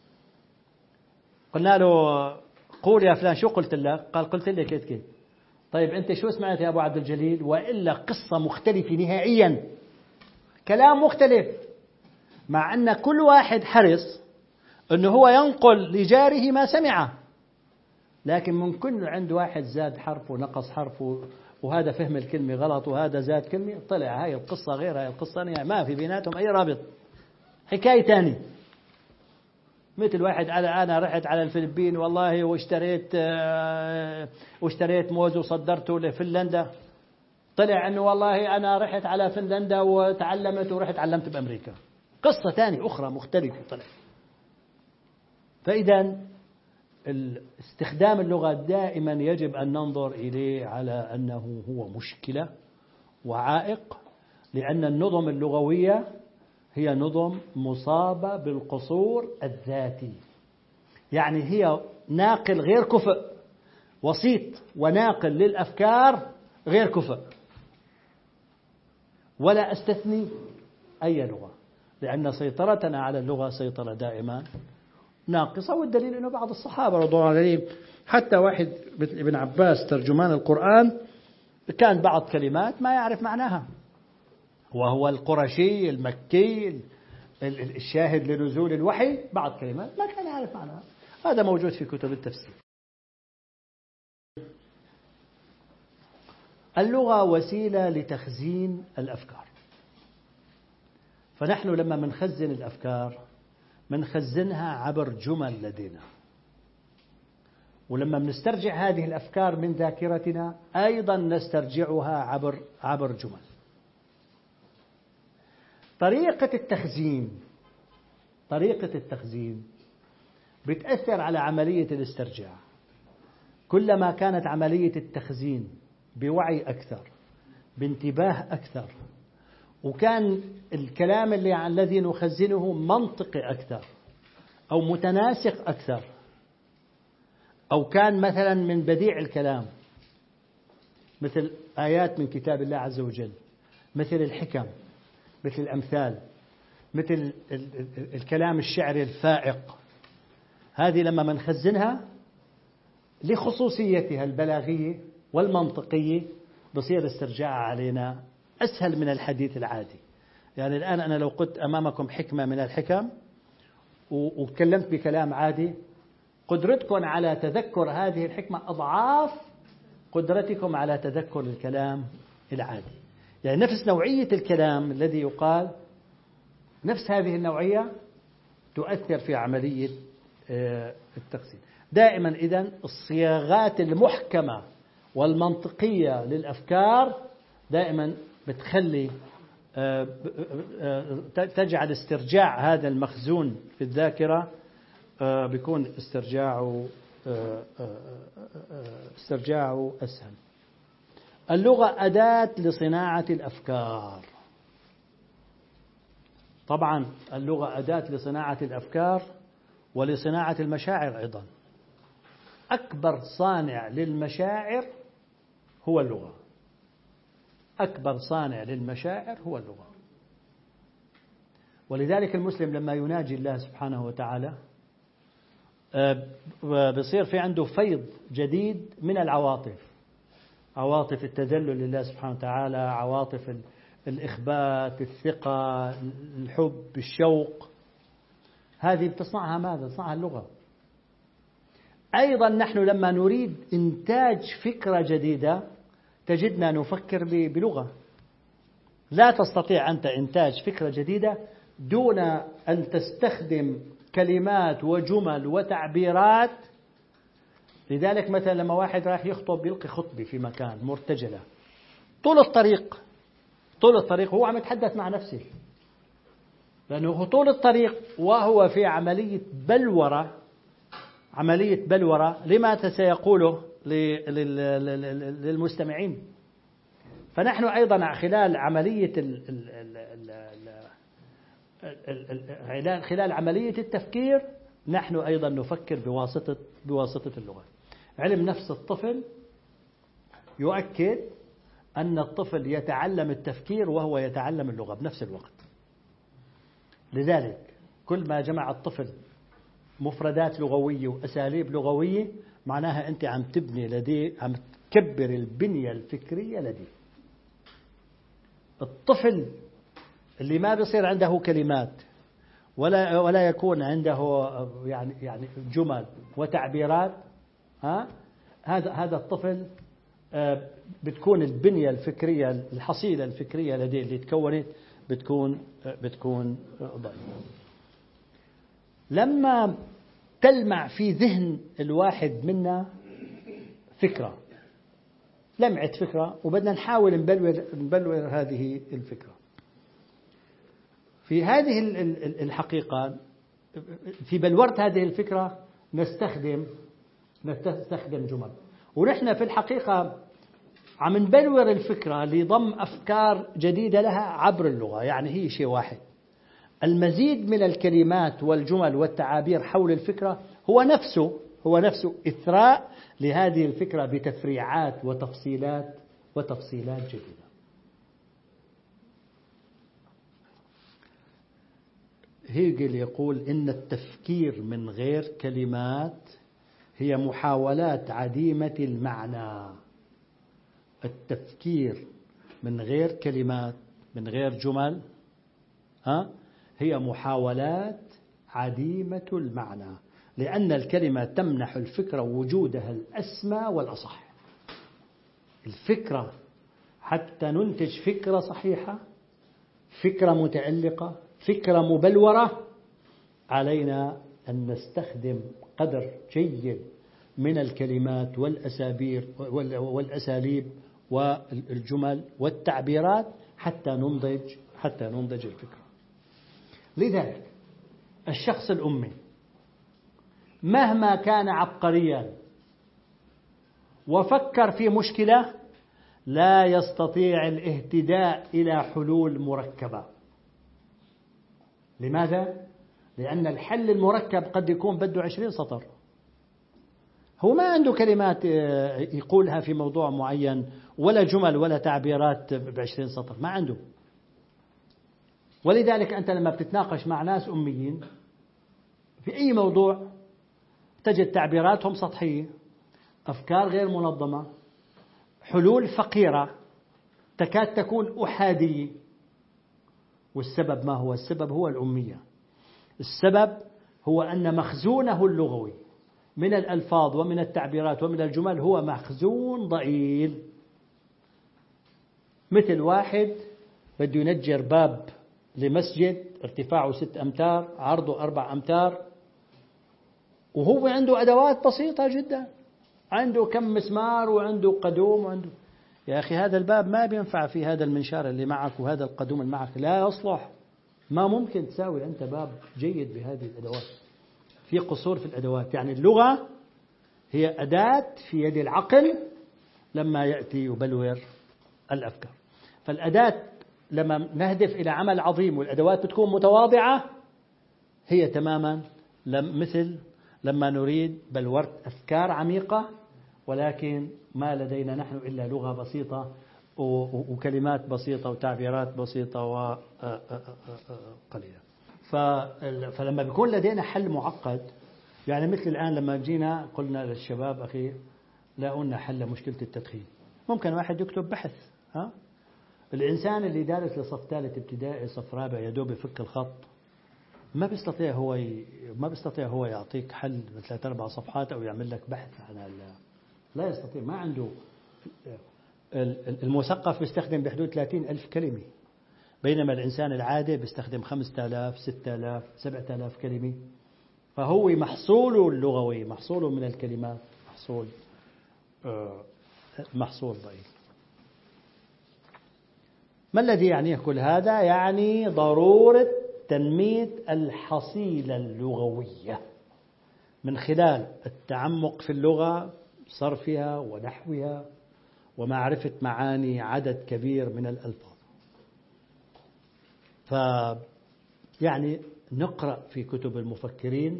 قلنا له قول يا فلان شو قلت لك؟ قال قلت لك كيف. طيب أنت شو سمعت يا أبو عبد الجليل؟ وإلا قصة مختلفة نهائيا، كلام مختلف، مع أن كل واحد حرص أنه هو ينقل لجاره ما سمعه، لكن من كل عند واحد زاد حرف ونقص حرف، وهذا فهم الكلمة غلط وهذا زاد كلمة، طلع هاي القصة غير هاي القصة، ما في بيناتهم أي رابط، حكاية تاني. مثل واحد أنا رحت على الفلبين والله واشتريت موز وصدرته لفنلندا، طلع أنه والله أنا رحت على فنلندا وتعلمت ورحت علمت بأمريكا، قصة تانية أخرى مختلفة طلع. فإذا استخدام اللغة دائما يجب أن ننظر إليه على أنه هو مشكلة وعائق، لأن النظم اللغوية هي نظم مصابة بالقصور الذاتي، يعني هي ناقل غير كفء، وسيط وناقل للأفكار غير كفء. ولا أستثني أي لغة، لأن سيطرتنا على اللغة سيطرة دائما ناقصة. والدليل أنه بعض الصحابة رضي الله عنهم، حتى واحد مثل ابن عباس ترجمان القرآن، كان بعض كلمات ما يعرف معناها، وهو القرشي المكي الشاهد لنزول الوحي، بعض كلمات ما كان يعرف معناها. هذا موجود في كتب التفسير. اللغة وسيلة لتخزين الأفكار، فنحن لما منخزن الأفكار منخزنها عبر جمل لدينا، ولما بنسترجع هذه الأفكار من ذاكرتنا أيضا نسترجعها عبر جمل. طريقة التخزين بتأثر على عملية الاسترجاع. كلما كانت عملية التخزين بوعي أكثر، بانتباه أكثر، وكان الكلام الذي نخزنه منطقي أكثر أو متناسق أكثر، أو كان مثلا من بديع الكلام مثل آيات من كتاب الله عز وجل، مثل الحكم، مثل الأمثال، مثل الكلام الشعري الفائق، هذه لما منخزنها لخصوصيتها البلاغية والمنطقية بصير استرجاعها علينا أسهل من الحديث العادي. يعني الآن أنا لو قلت أمامكم حكمة من الحكم وتكلمت بكلام عادي، قدرتكم على تذكر هذه الحكمة أضعاف قدرتكم على تذكر الكلام العادي. يعني نفس نوعية الكلام الذي يقال، نفس هذه النوعية تؤثر في عملية التخزين. دائما إذن الصياغات المحكمة والمنطقية للأفكار دائما بتخلي تجعل استرجاع هذا المخزون في الذاكرة بيكون استرجاعه أسهل. اللغة أداة لصناعة الأفكار. طبعا اللغة أداة لصناعة الأفكار ولصناعة المشاعر أيضا. أكبر صانع للمشاعر هو اللغة. أكبر صانع للمشاعر هو اللغة. ولذلك المسلم لما يناجي الله سبحانه وتعالى بصير في عنده فيض جديد من العواطف، عواطف التذلل لله سبحانه وتعالى، عواطف الإخبات، الثقة، الحب، الشوق. هذه بتصنعها ماذا؟ تصنعها اللغة. أيضا نحن لما نريد إنتاج فكرة جديدة تجدنا نفكر بلغة. لا تستطيع أنت إنتاج فكرة جديدة دون أن تستخدم كلمات وجمل وتعبيرات. لذلك مثلا لما واحد راح يخطب يلقي خطبة في مكان مرتجلة، طول الطريق هو عم يتحدث مع نفسه، لأنه طول الطريق وهو في عملية بلورة لما سيقوله للمستمعين. فنحن أيضا خلال عملية التفكير نحن أيضا نفكر بواسطة اللغة. علم نفس الطفل يؤكد أن الطفل يتعلم التفكير وهو يتعلم اللغة بنفس الوقت. لذلك كل ما جمع الطفل مفردات لغوية وأساليب لغوية معناها أنت عم تبني لديه، عم تكبر البنية الفكرية لديه. الطفل اللي ما بيصير عنده كلمات ولا يكون عنده يعني جمل وتعبيرات، هذا الطفل بتكون البنية الفكرية، الحصيلة الفكرية لديه اللي تكونت بتكون ضعيفة. لما تلمع في ذهن الواحد منا فكرة، لمعة فكرة، وبدنا نحاول نبلور هذه الفكرة. في هذه الحقيقة، في بلورة هذه الفكرة نستخدم جمل، ونحن في الحقيقة عم نبلور الفكرة لضم أفكار جديدة لها عبر اللغة. يعني هي شيء واحد. المزيد من الكلمات والجمل والتعابير حول الفكرة هو نفسه إثراء لهذه الفكرة بتفريعات وتفصيلات جديدة. هيجل يقول إن التفكير من غير كلمات هي محاولات عديمة المعنى. التفكير من غير كلمات، من غير جمل، هي محاولات عديمة المعنى، لأن الكلمة تمنح الفكرة وجودها الأسمى والأصح. الفكرة حتى ننتج فكرة صحيحة، فكرة متألقة، فكرة مبلورة، علينا أن نستخدم قدر جيد من الكلمات والأساليب والجمل والتعبيرات حتى ننضج الفكرة. لذلك الشخص الأمي مهما كان عبقريا وفكر في مشكلة لا يستطيع الاهتداء إلى حلول مركبة. لماذا؟ لأن الحل المركب قد يكون بده 20 سطر، هو ما عنده كلمات يقولها في موضوع معين ولا جمل ولا تعبيرات ب20 سطر، ما عنده. ولذلك أنت لما بتتناقش مع ناس أميين في أي موضوع تجد تعبيراتهم سطحية، أفكار غير منظمة، حلول فقيرة تكاد تكون أحادية. والسبب ما هو؟ السبب هو الأمية. السبب هو أن مخزونه اللغوي من الألفاظ ومن التعبيرات ومن الجمل هو مخزون ضئيل. مثل واحد بده ينجر باب لمسجد ارتفاعه 6 أمتار عرضه 4 أمتار، وهو عنده أدوات بسيطة جدا، عنده كم مسمار وعنده قدوم وعنده. يا أخي هذا الباب ما بينفع في هذا المنشار اللي معك وهذا القدوم اللي معك، لا يصلح. ما ممكن تساوي أنت باب جيد بهذه الأدوات. في قصور في الأدوات. يعني اللغة هي أداة في يد العقل لما يأتي يبلور الأفكار. فالأداة لما نهدف إلى عمل عظيم والأدوات بتكون متواضعة هي تماما مثل لما نريد بلورة أفكار عميقة، ولكن ما لدينا نحن إلا لغة بسيطة وكلمات بسيطة وتعبيرات بسيطة وقليلة. فلما بيكون لدينا حل معقد، يعني مثل الآن لما جينا قلنا للشباب أخي لاقوا لنا حل مشكلة التدخين، ممكن واحد يكتب بحث. الإنسان اللي دارس لصف ثالث ابتدائي صف رابع يدوب يفك الخط، ما بيستطيع هو يعطيك حل من 3-4 صفحات أو يعمل لك بحث عن لا يستطيع. ما عنده. المثقف بيستخدم بحدود 30,000 كلمة، بينما الإنسان العادي بيستخدم 5000 6000 7000 كلمة. فهو محصوله اللغوي، محصوله من الكلمات محصول ضئيل. ما الذي يعنيه كل هذا؟ يعني ضرورة تنمية الحصيلة اللغوية من خلال التعمق في اللغة، صرفها ونحوها ومعرفة معاني عدد كبير من الألفاظ. يعني نقرأ في كتب المفكرين،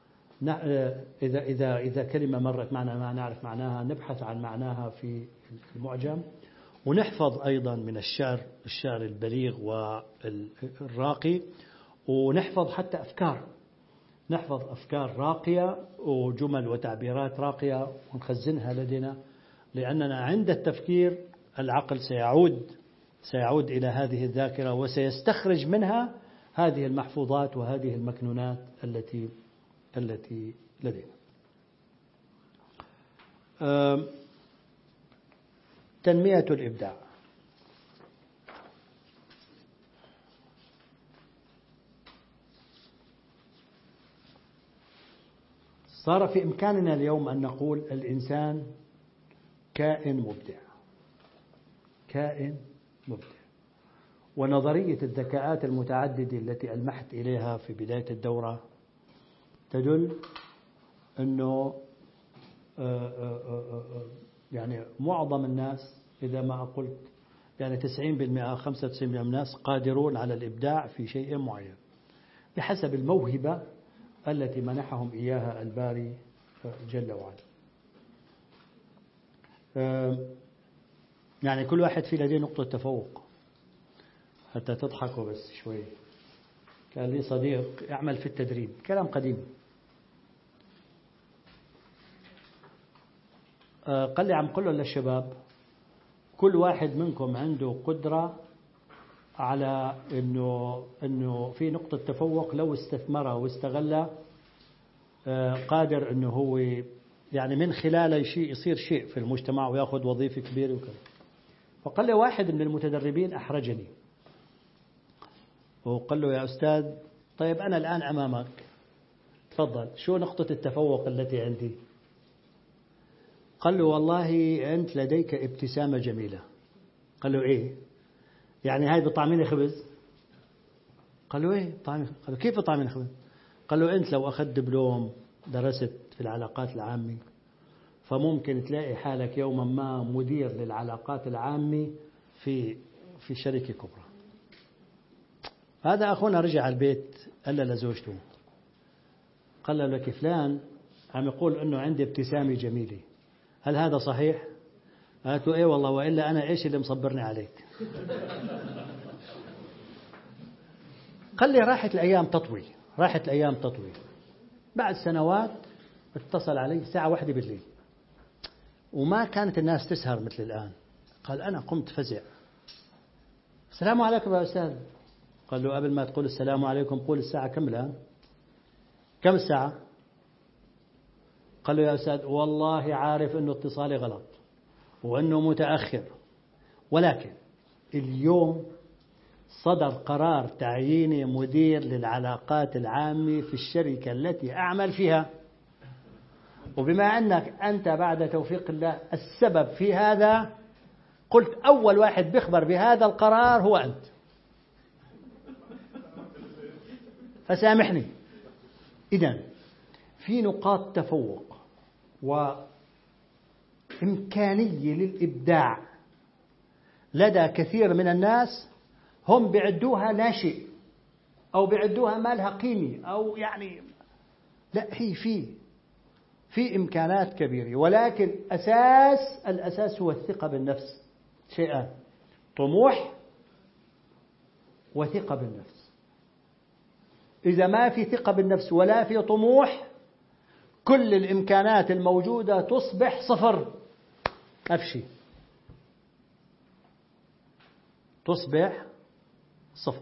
إذا كلمة مرت معنا ما نعرف معناها نبحث عن معناها في المعجم، ونحفظ أيضا من الشعر البليغ والراقي، ونحفظ حتى نحفظ أفكار راقية وجمل وتعبيرات راقية ونخزنها لدينا، لأننا عند التفكير العقل سيعود إلى هذه الذاكرة وسيستخرج منها هذه المحفوظات وهذه المكنونات التي لدينا. تنمية الإبداع. صار في إمكاننا اليوم أن نقول الإنسان كائن مبدع. ونظرية الذكاءات المتعددة التي ألمحت إليها في بداية الدورة تدل أنه يعني معظم الناس، إذا ما قلت يعني 90% 95% من الناس قادرون على الإبداع في شيء معين بحسب الموهبة التي منحهم إياها الباري جل وعلا. يعني كل واحد في لديه نقطة تفوق. حتى تضحكوا بس شوي، كان لي صديق يعمل في التدريب، كلام قديم، قال لي عم قل له للشباب كل واحد منكم عنده قدرة على إنه في نقطة تفوق لو استثمرها واستغلها قادر إنه هو يعني من خلاله شيء يصير شيء في المجتمع ويأخذ وظيفة كبيرة وكذا. فقال لي واحد من المتدربين أحرجني وقال له يا أستاذ طيب أنا الآن أمامك، تفضل شو نقطة التفوق التي عندي؟ قال له والله أنت لديك ابتسامة جميلة. قال له إيه؟ يعني هاي بطعميني خبز؟ قال له إيه طعمين؟ قال له كيف بطعميني خبز؟ قال له أنت لو أخذت دبلوم درست في العلاقات العامة فممكن تلاقي حالك يوما ما مدير للعلاقات العامة في شركة كبرى. هذا أخونا رجع البيت قال لزوجته، قال له لك فلان عم يقول إنه عندي ابتسامة جميلة، هل هذا صحيح؟ قالت له إيه والله، وإلا أنا إيش اللي مصبرني عليك؟ قال لي راحت الأيام تطوي. بعد سنوات اتصل علي الساعة 1 بالليل، وما كانت الناس تسهر مثل الآن. قال أنا قمت فزع. السلام عليكم يا أستاذ. قال له قبل ما تقول السلام عليكم قول الساعة كم الآن؟ كم الساعة؟ قال له يا أستاذ والله عارف أنه اتصالي غلط وأنه متأخر، ولكن اليوم صدر قرار تعييني مدير للعلاقات العامة في الشركة التي أعمل فيها، وبما أنك أنت بعد توفيق الله السبب في هذا، قلت أول واحد بيخبر بهذا القرار هو أنت، فسامحني. إذن في نقاط تفوق وإمكانية للإبداع لدى كثير من الناس، هم بيعدوها لا شيء أو بيعدوها ما لها قيمة، أو يعني لا، هي في إمكانات كبيرة، ولكن الأساس هو الثقة بالنفس. شيئان: طموح وثقة بالنفس. إذا ما في ثقة بالنفس ولا في طموح، كل الإمكانات الموجودة تصبح صفر، أفشي تصبح صفر.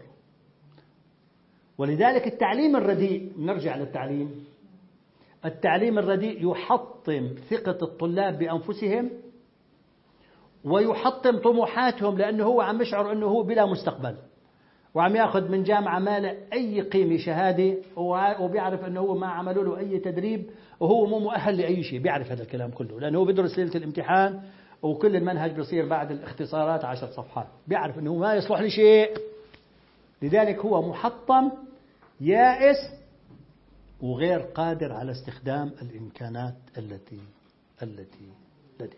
ولذلك التعليم الرديء، نرجع للتعليم، التعليم الرديء يحطم ثقة الطلاب بأنفسهم ويحطم طموحاتهم، لأنه هو عم يشعر أنه هو بلا مستقبل، وعم يأخذ من جامعة ما له أي قيمة شهادة، وبيعرف أنه هو ما عملوا له أي تدريب وهو مو مؤهل لأي شيء. بيعرف هذا الكلام كله لأنه هو بيدرس ليلة الامتحان، وكل المنهج بيصير بعد الاختصارات 10 صفحات. بيعرف أنه ما يصلح لشيء، لذلك هو محطم، يائس، وغير قادر على استخدام الإمكانات التي لديه.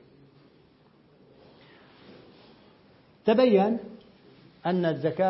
تبين أن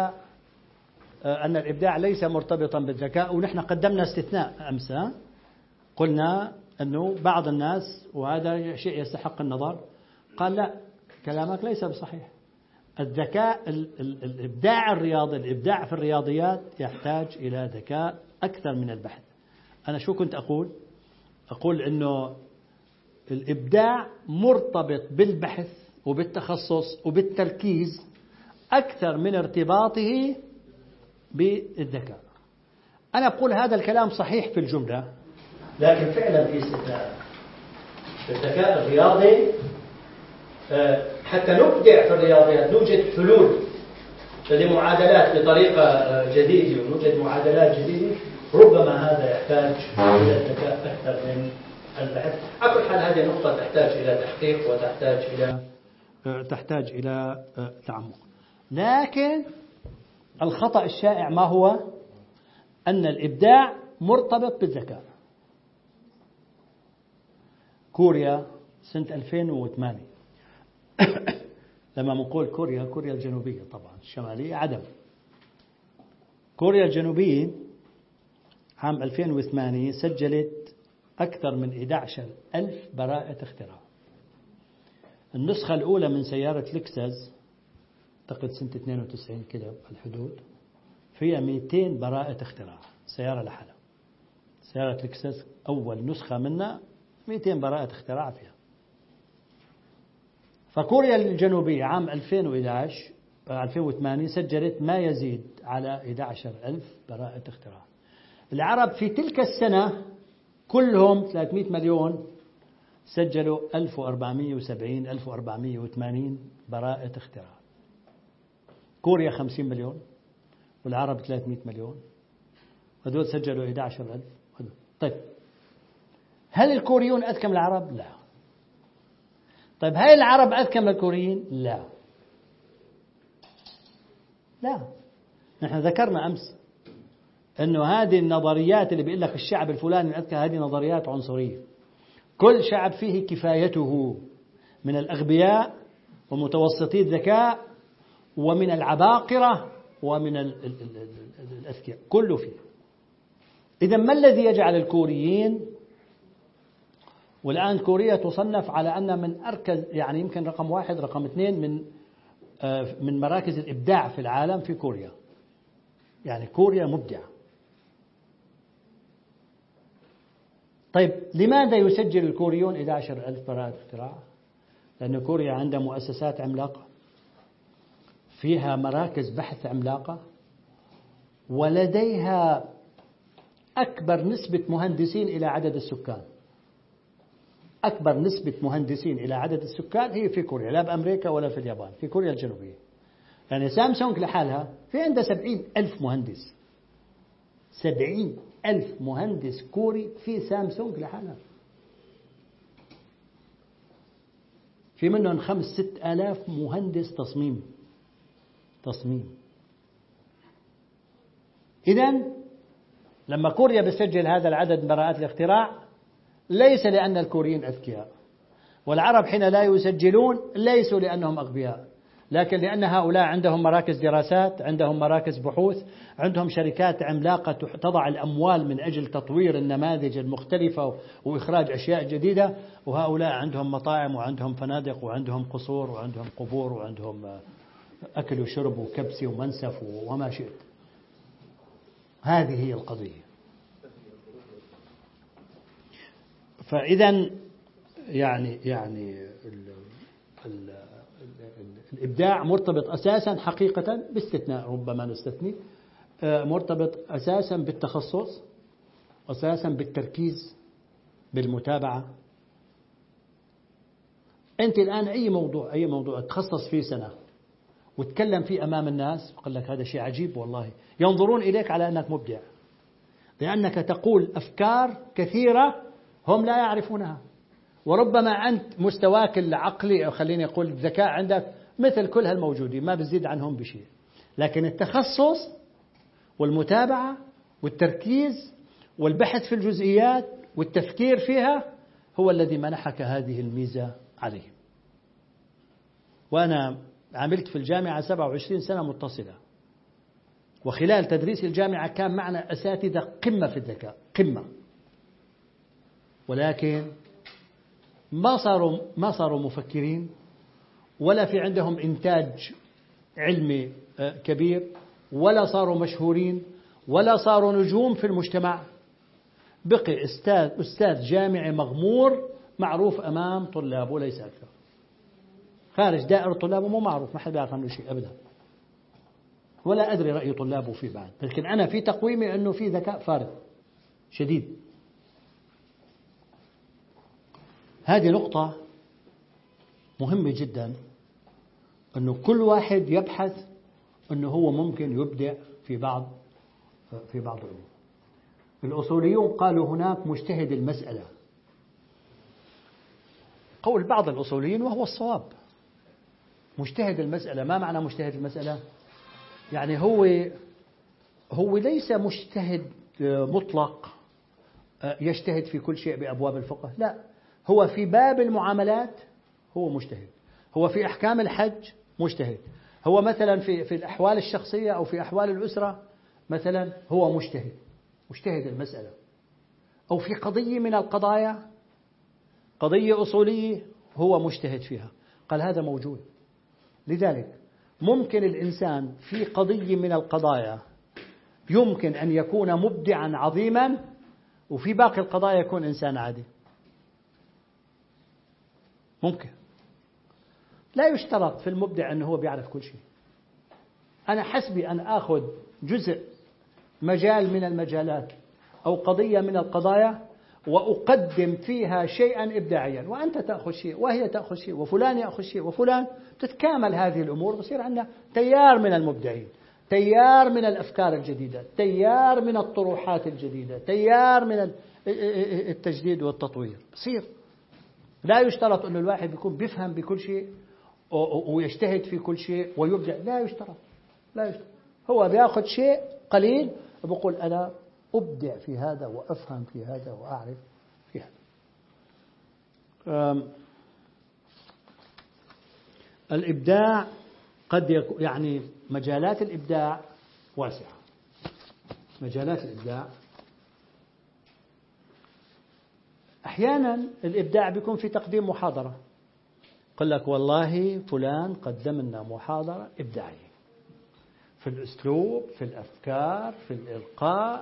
الإبداع ليس مرتبطا بالذكاء، ونحن قدمنا استثناء أمس، قلنا أنه بعض الناس، وهذا شيء يستحق النظر، قال لا، كلامك ليس بصحيح. الذكاء، الإبداع الرياضي، الإبداع في الرياضيات يحتاج إلى ذكاء أكثر من البحث. أنا شو كنت أقول أنه الإبداع مرتبط بالبحث وبالتخصص وبالتركيز أكثر من ارتباطه بالذكاء. أنا أقول هذا الكلام صحيح في الجملة، لكن فعلا في استثناء. الذكاء الرياضي حتى نبدع في الرياضيات، نوجد حلول لمعادلات بطريقة جديدة، ونوجد معادلات جديدة، ربما هذا يحتاج إلى الذكاء أكثر من البحث. على كل حال هذه النقطة تحتاج إلى تحقيق وتحتاج إلى تعمق. لكن الخطأ الشائع ما هو؟ أن الإبداع مرتبط بالذكاء. كوريا سنة 2008 لما نقول كوريا الجنوبية، طبعا الشمالية عدم. كوريا الجنوبية عام 2008 سجلت أكثر من 11,000 براءة اختراع. النسخة الأولى من سيارة لكسس أعتقد سنة 92 كده الحدود، فيها 200 براءة اختراع، سيارة لحالها. سيارة لكسس أول نسخة منها 200 براءة اختراع فيها. فكوريا الجنوبية عام 2008 سجلت ما يزيد على 11,000 براءة اختراع. العرب في تلك السنة كلهم 300 مليون سجلوا 1470 1480 براءة اختراع. كوريا 50 مليون والعرب 300 مليون، هذول سجلوا 11,000. طيب هل الكوريون أذكى من العرب؟ لا. طيب هل العرب أذكى من الكوريين؟ لا. نحن ذكرنا أمس أنه هذه النظريات اللي بيقول لك الشعب الفلاني أذكى، هذه نظريات عنصرية. كل شعب فيه كفايته من الأغبياء ومتوسطي الذكاء ومن العباقرة ومن الأذكياء، كله فيه. إذا ما الذي يجعل الكوريين، والآن كوريا تصنف على أن من أركز، يعني يمكن رقم 1 رقم 2 من مراكز الإبداع في العالم في كوريا، يعني كوريا مبدعة. طيب لماذا يسجل الكوريون 11,000 براءة اختراع؟ لأن كوريا عندها مؤسسات عملاقة، فيها مراكز بحث عملاقة، ولديها أكبر نسبة مهندسين إلى عدد السكان. أكبر نسبة مهندسين إلى عدد السكان هي في كوريا، لا بأمريكا ولا في اليابان، في كوريا الجنوبية. يعني سامسونج لحالها في عندها 70,000 مهندس، 70,000 مهندس كوري في سامسونج لحالها، في منهم 5-6 آلاف مهندس تصميم. إذن لما كوريا بتسجل هذا العدد من براءات الاختراع ليس لأن الكوريين أذكياء، والعرب حين لا يسجلون ليسوا لأنهم أغبياء، لكن لأن هؤلاء عندهم مراكز دراسات، عندهم مراكز بحوث، عندهم شركات عملاقة تضع الأموال من أجل تطوير النماذج المختلفة وإخراج أشياء جديدة، وهؤلاء عندهم مطاعم وعندهم فنادق وعندهم قصور وعندهم قبور وعندهم أكل وشرب وكبسي ومنسف وما شئت. هذه هي القضية. فإذا يعني الإبداع مرتبط أساسا حقيقة، باستثناء ربما نستثني، مرتبط أساسا بالتخصص، أساسا بالتركيز، بالمتابعة. أنت الآن أي موضوع تخصص فيه سنة وتكلم فيه أمام الناس، قال لك هذا شيء عجيب والله، ينظرون إليك على أنك مبدع، لأنك تقول أفكار كثيرة هم لا يعرفونها، وربما أنت مستواك العقلي أو خليني أقول الذكاء عندك مثل كل هالموجودين، ما بزيد عنهم بشيء، لكن التخصص والمتابعة والتركيز والبحث في الجزئيات والتفكير فيها هو الذي منحك هذه الميزة عليهم. وأنا عملت في الجامعة 27 سنة متصلة، وخلال تدريس الجامعة كان معنا أساتذة قمة في الذكاء، قمة، ولكن ما صاروا مفكرين، ولا في عندهم إنتاج علمي كبير، ولا صاروا مشهورين، ولا صاروا نجوم في المجتمع. بقي أستاذ جامعي مغمور معروف أمام طلابه ليس أكثر، خارج دائرة طلابه مو معروف، ما حد يعرف عنه شيء أبدا، ولا أدري رأي طلابه فيه بعد، لكن أنا في تقويمي أنه في ذكاء فارغ شديد. هذه نقطة مهمة جدا، أنه كل واحد يبحث أنه هو ممكن يبدع في بعض الأمور. الأصوليون قالوا هناك مجتهد المسألة، قول بعض الأصوليين وهو الصواب. مجتهد المسألة، ما معنى مجتهد المسألة؟ يعني هو ليس مجتهد مطلق يجتهد في كل شيء بأبواب الفقه، لا، هو في باب المعاملات هو مجتهد، هو في أحكام الحج مجتهد، هو مثلا في الأحوال الشخصية أو في أحوال الأسرة مثلا هو مجتهد المسألة، أو في قضية من القضايا، قضية أصولية هو مجتهد فيها. قال هذا موجود. لذلك ممكن الإنسان في قضية من القضايا يمكن أن يكون مبدعا عظيما، وفي باقي القضايا يكون إنسان عادي، ممكن. لا يشترط في المبدع أنه هو بيعرف كل شيء. أنا حسبي أن أخذ جزء مجال من المجالات أو قضية من القضايا وأقدم فيها شيئا إبداعيا، وأنت تأخذ شيء وهي تأخذ شيء وفلان يأخذ شيء وفلان، تتكامل هذه الأمور، بصير عندنا تيار من المبدعين، تيار من الأفكار الجديدة، تيار من الطروحات الجديدة، تيار من التجديد والتطوير. بصير لا يشترط أن الواحد يكون بيفهم بكل شيء ويجتهد في كل شيء ويبدع، لا يشترط. هو بياخذ شيء قليل وبقول أنا أبدع في هذا وأفهم في هذا وأعرف في هذا. الإبداع قد يكون يعني مجالات الإبداع واسعة. مجالات الإبداع أحيانا الإبداع بيكون في تقديم محاضرة، قل لك والله فلان قدم لنا محاضرة إبداعية في الأسلوب، في الأفكار، في الإلقاء،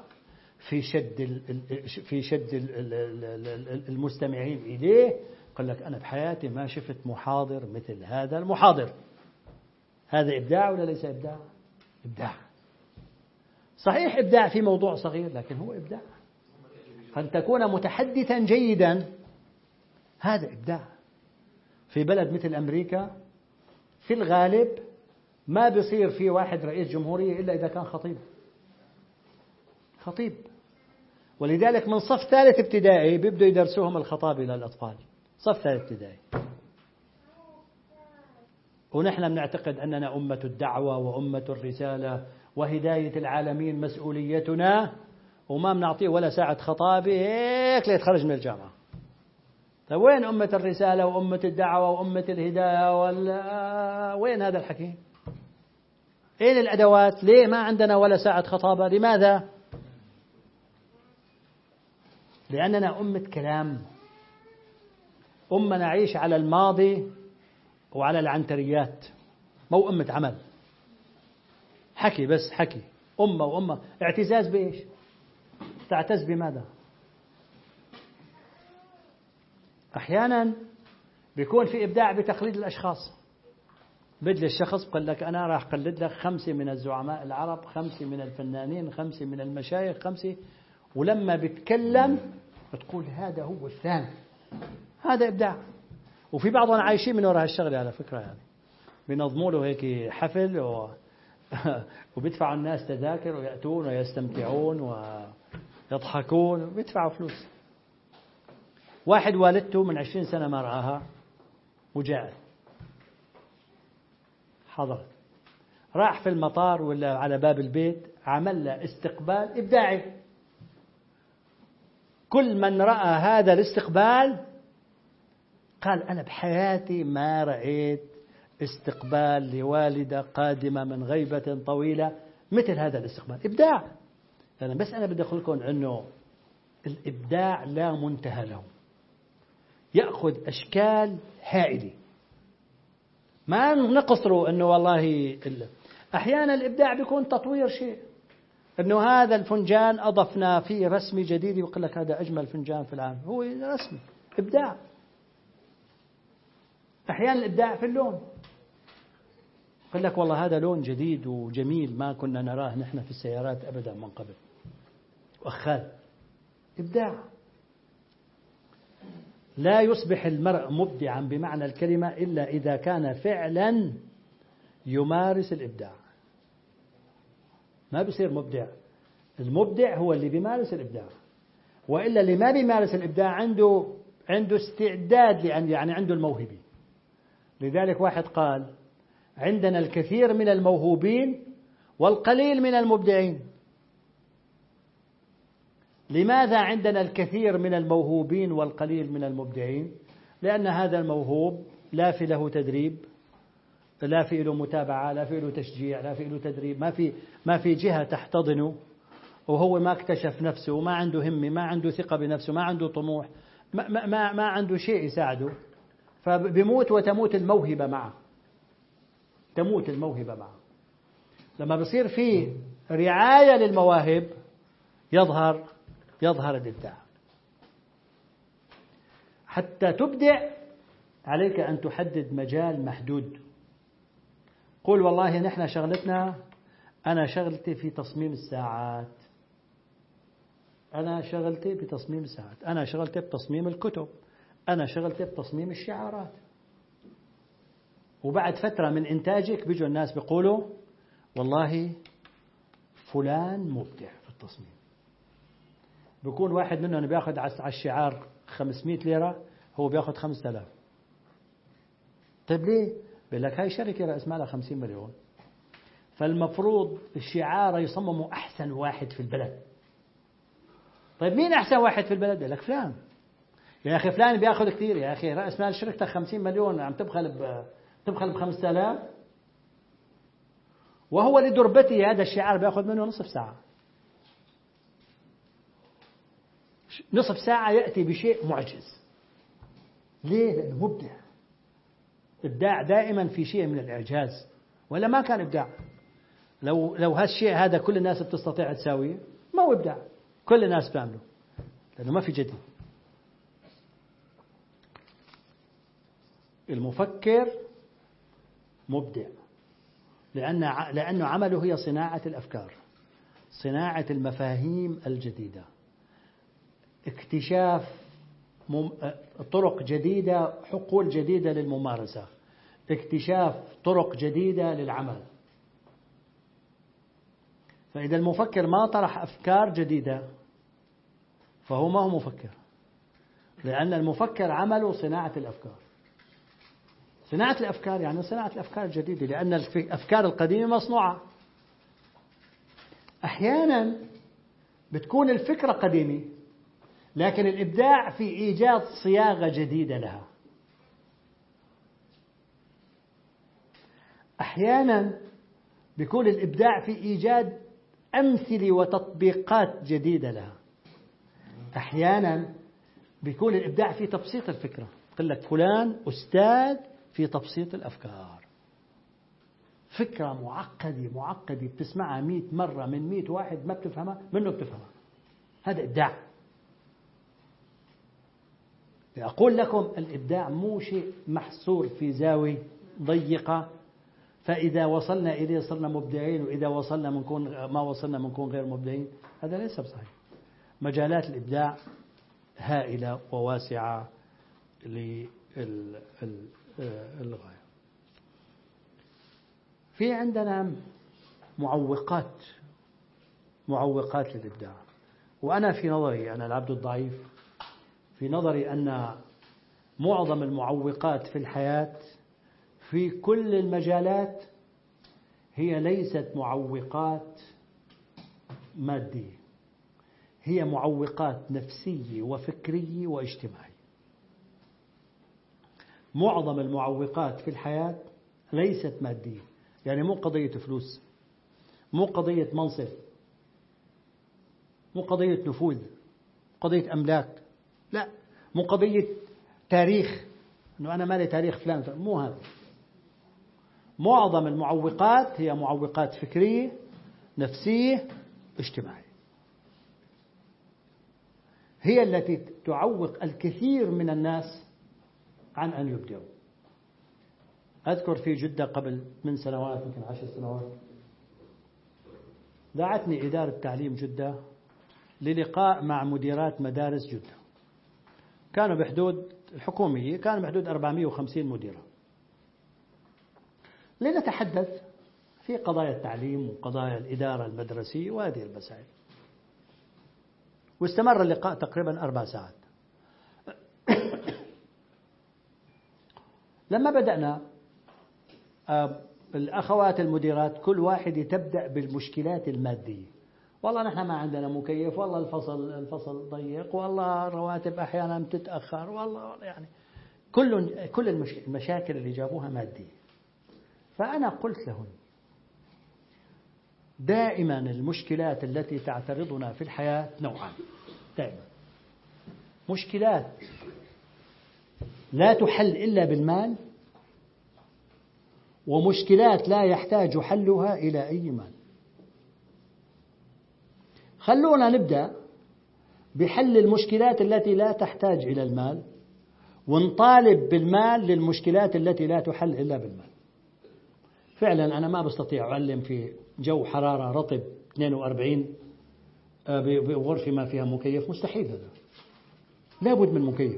في شد المستمعين إليه. قل لك أنا بحياتي ما شفت محاضر مثل هذا المحاضر. هذا إبداع ولا ليس إبداع؟ إبداع. صحيح إبداع في موضوع صغير، لكن هو إبداع. أن تكون متحدثا جيدا هذا إبداع. في بلد مثل أمريكا في الغالب ما بيصير في واحد رئيس جمهورية إلا إذا كان خطيب. ولذلك من صف ثالث ابتدائي بيبدوا يدرسوهم الخطابة للأطفال، صف ثالث ابتدائي. ونحن بنعتقد أننا أمة الدعوة وأمة الرسالة وهداية العالمين مسؤوليتنا، وما بنعطيه ولا ساعة خطابة هيك ليتخرج من الجامعة. طيب وين أمة الرسالة وأمة الدعوة وأمة الهداية وين هذا الحكي؟ أين الأدوات؟ ليه ما عندنا ولا ساعة خطابة؟ لماذا؟ لأننا أمة كلام، أمة نعيش على الماضي وعلى العنتريات، مو أمة عمل. حكي بس حكي، أمة اعتزاز بإيش؟ تعتز بماذا؟ أحيانا بيكون في إبداع بتقليد الأشخاص. بدل الشخص بقول لك أنا راح أقلد لك 5 من الزعماء العرب، 5 من الفنانين، 5 من المشايخ، 5، ولما بتكلم بتقول هذا هو الثاني. هذا إبداع. وفي بعضهم عايشين من وراء هالشغلة على فكرة، يعني بينظموا له هيك حفل وبيدفعوا الناس تذاكر ويأتون ويستمتعون ويضحكون وبيدفعوا فلوس. واحد والدته من 20 سنة ما رآها وجاءت حضرت، راح في المطار ولا على باب البيت عمل له استقبال إبداعي. كل من رأى هذا الاستقبال قال أنا بحياتي ما رأيت استقبال لوالدة قادمة من غيبة طويلة مثل هذا الاستقبال. إبداع. أنا بدي أقول لكم أنه الإبداع لا منتهى له، يأخذ أشكال هائلة. ما نقصره أنه والله أحيانا الإبداع بيكون تطوير شيء، أنه هذا الفنجان أضفنا فيه رسمة جديدة ويقول لك هذا أجمل فنجان في العالم، هو رسمي إبداع. أحيانا الإبداع في اللون، يقول لك والله هذا لون جديد وجميل ما كنا نراه نحن في السيارات أبدا من قبل، وأخال. إبداع. لا يصبح المرء مبدعا بمعنى الكلمة إلا إذا كان فعلا يمارس الإبداع. ما بيصير مبدع. المبدع هو اللي بيمارس الإبداع، وإلا اللي ما بيمارس الإبداع عنده استعداد يعني عنده الموهبة. لذلك واحد قال عندنا الكثير من الموهوبين والقليل من المبدعين. لماذا عندنا الكثير من الموهوبين والقليل من المبدعين؟ لأن هذا الموهوب لا في له تدريب، لا في له متابعة، لا في له تشجيع، لا في له تدريب، ما في جهة تحتضنه، وهو ما اكتشف نفسه وما عنده همة، ما عنده ثقة بنفسه، ما عنده طموح، ما عنده شيء يساعده، فبيموت وتموت الموهبة معه. تموت الموهبة معه. لما بصير في رعاية للمواهب يظهر الإبداع. حتى تبدع عليك أن تحدد مجال محدود. قل والله نحن شغلتنا، أنا شغلتي في تصميم الساعات، أنا شغلتي بتصميم الساعات، أنا شغلتي بتصميم الكتب، أنا شغلتي بتصميم الشعارات. وبعد فترة من إنتاجك بيجوا الناس بيقولوا والله فلان مبدع في التصميم. بيكون واحد منهم بياخذ على الشعار 500 ليرة، هو بياخذ 5000. طيب ليه؟ بيقول لك هاي شركة رأس مالها 50 مليون، فالمفروض الشعار يصمموا أحسن واحد في البلد. طيب مين أحسن واحد في البلد؟ بيقول لك فلان. يا أخي فلان بياخذ كثير، يا أخي رأس مال شركتك 50 مليون عم تبخل ب5000، وهو لدربته هذا الشعار بياخذ منه نصف ساعة. نصف ساعة يأتي بشيء معجز. ليه؟ لأنه مبدع. إبداع دائما في شيء من الإعجاز، ولا ما كان إبداع. لو هالشيء هذا كل الناس بتستطيع تساويه ما هو إبداع، كل الناس بتعمله، لأنه ما في جديد. المفكر مبدع لأنه عمله هي صناعة الأفكار، صناعة المفاهيم الجديدة، اكتشاف طرق جديدة، حقول جديدة للممارسة، اكتشاف طرق جديدة للعمل. فإذا المفكر ما طرح أفكار جديدة فهو ما هو مفكر، لأن المفكر عمله صناعة الأفكار. صناعة الأفكار يعني صناعة الأفكار الجديدة، لأن الأفكار القديمة مصنوعة. أحيانا بتكون الفكرة قديمة لكن الإبداع في إيجاد صياغة جديدة لها. أحيانا بيكون الإبداع في إيجاد أمثلة وتطبيقات جديدة لها. أحيانا بيكون الإبداع في تبسيط الفكرة، قل لك فلان أستاذ في تبسيط الأفكار، فكرة معقدة بتسمعها 100 مرة من 100 واحد ما بتفهمها منه بتفهمها. هذا إبداع. أقول لكم الإبداع مو شيء محصور في زاوية ضيقة، فإذا وصلنا إليه صرنا مبدعين، وإذا وصلنا ما وصلنا منكون غير مبدعين. هذا ليس بصحيح. مجالات الإبداع هائلة وواسعة للغاية. في عندنا معوقات للإبداع، وأنا في نظري، أنا العبد الضعيف، في نظري أن معظم المعوقات في الحياة في كل المجالات هي ليست معوقات مادية، هي معوقات نفسية وفكرية واجتماعية. معظم المعوقات في الحياة ليست مادية، يعني مو قضية فلوس، مو قضية منصب، مو قضية نفوذ، قضية أملاك، لا، مو قضية تاريخ، أنه أنا مالي تاريخ فلان، مو هذا. معظم المعوقات هي معوقات فكرية، نفسية، اجتماعية، هي التي تعوق الكثير من الناس عن أن يبدعوا. أذكر في جدة قبل من سنوات، يمكن 10 سنوات، دعتني إدارة تعليم جدة للقاء مع مديرات مدارس جدة، كانوا بحدود الحكومية، كانوا بحدود 450 مديرة، لنتحدث في قضايا التعليم وقضايا الإدارة المدرسية وهذه المسائل. واستمر اللقاء تقريبا 4 ساعات. لما بدأنا الأخوات المديرات كل واحدة تبدأ بالمشكلات المادية، والله نحن ما عندنا مكيف، والله الفصل ضيق، والله الرواتب أحيانا تتأخر، والله يعني كل المشاكل اللي جابوها مادية. فأنا قلت لهم دائما المشكلات التي تعترضنا في الحياة نوعان، دائما مشكلات لا تحل إلا بالمال، ومشكلات لا يحتاج حلها إلى أي مال. خلونا نبدأ بحل المشكلات التي لا تحتاج إلى المال، ونطالب بالمال للمشكلات التي لا تحل إلا بالمال. فعلا أنا ما بستطيع أعلم في جو حرارة رطب 42 بغرفة ما فيها مكيف، مستحيل، هذا لابد من مكيف.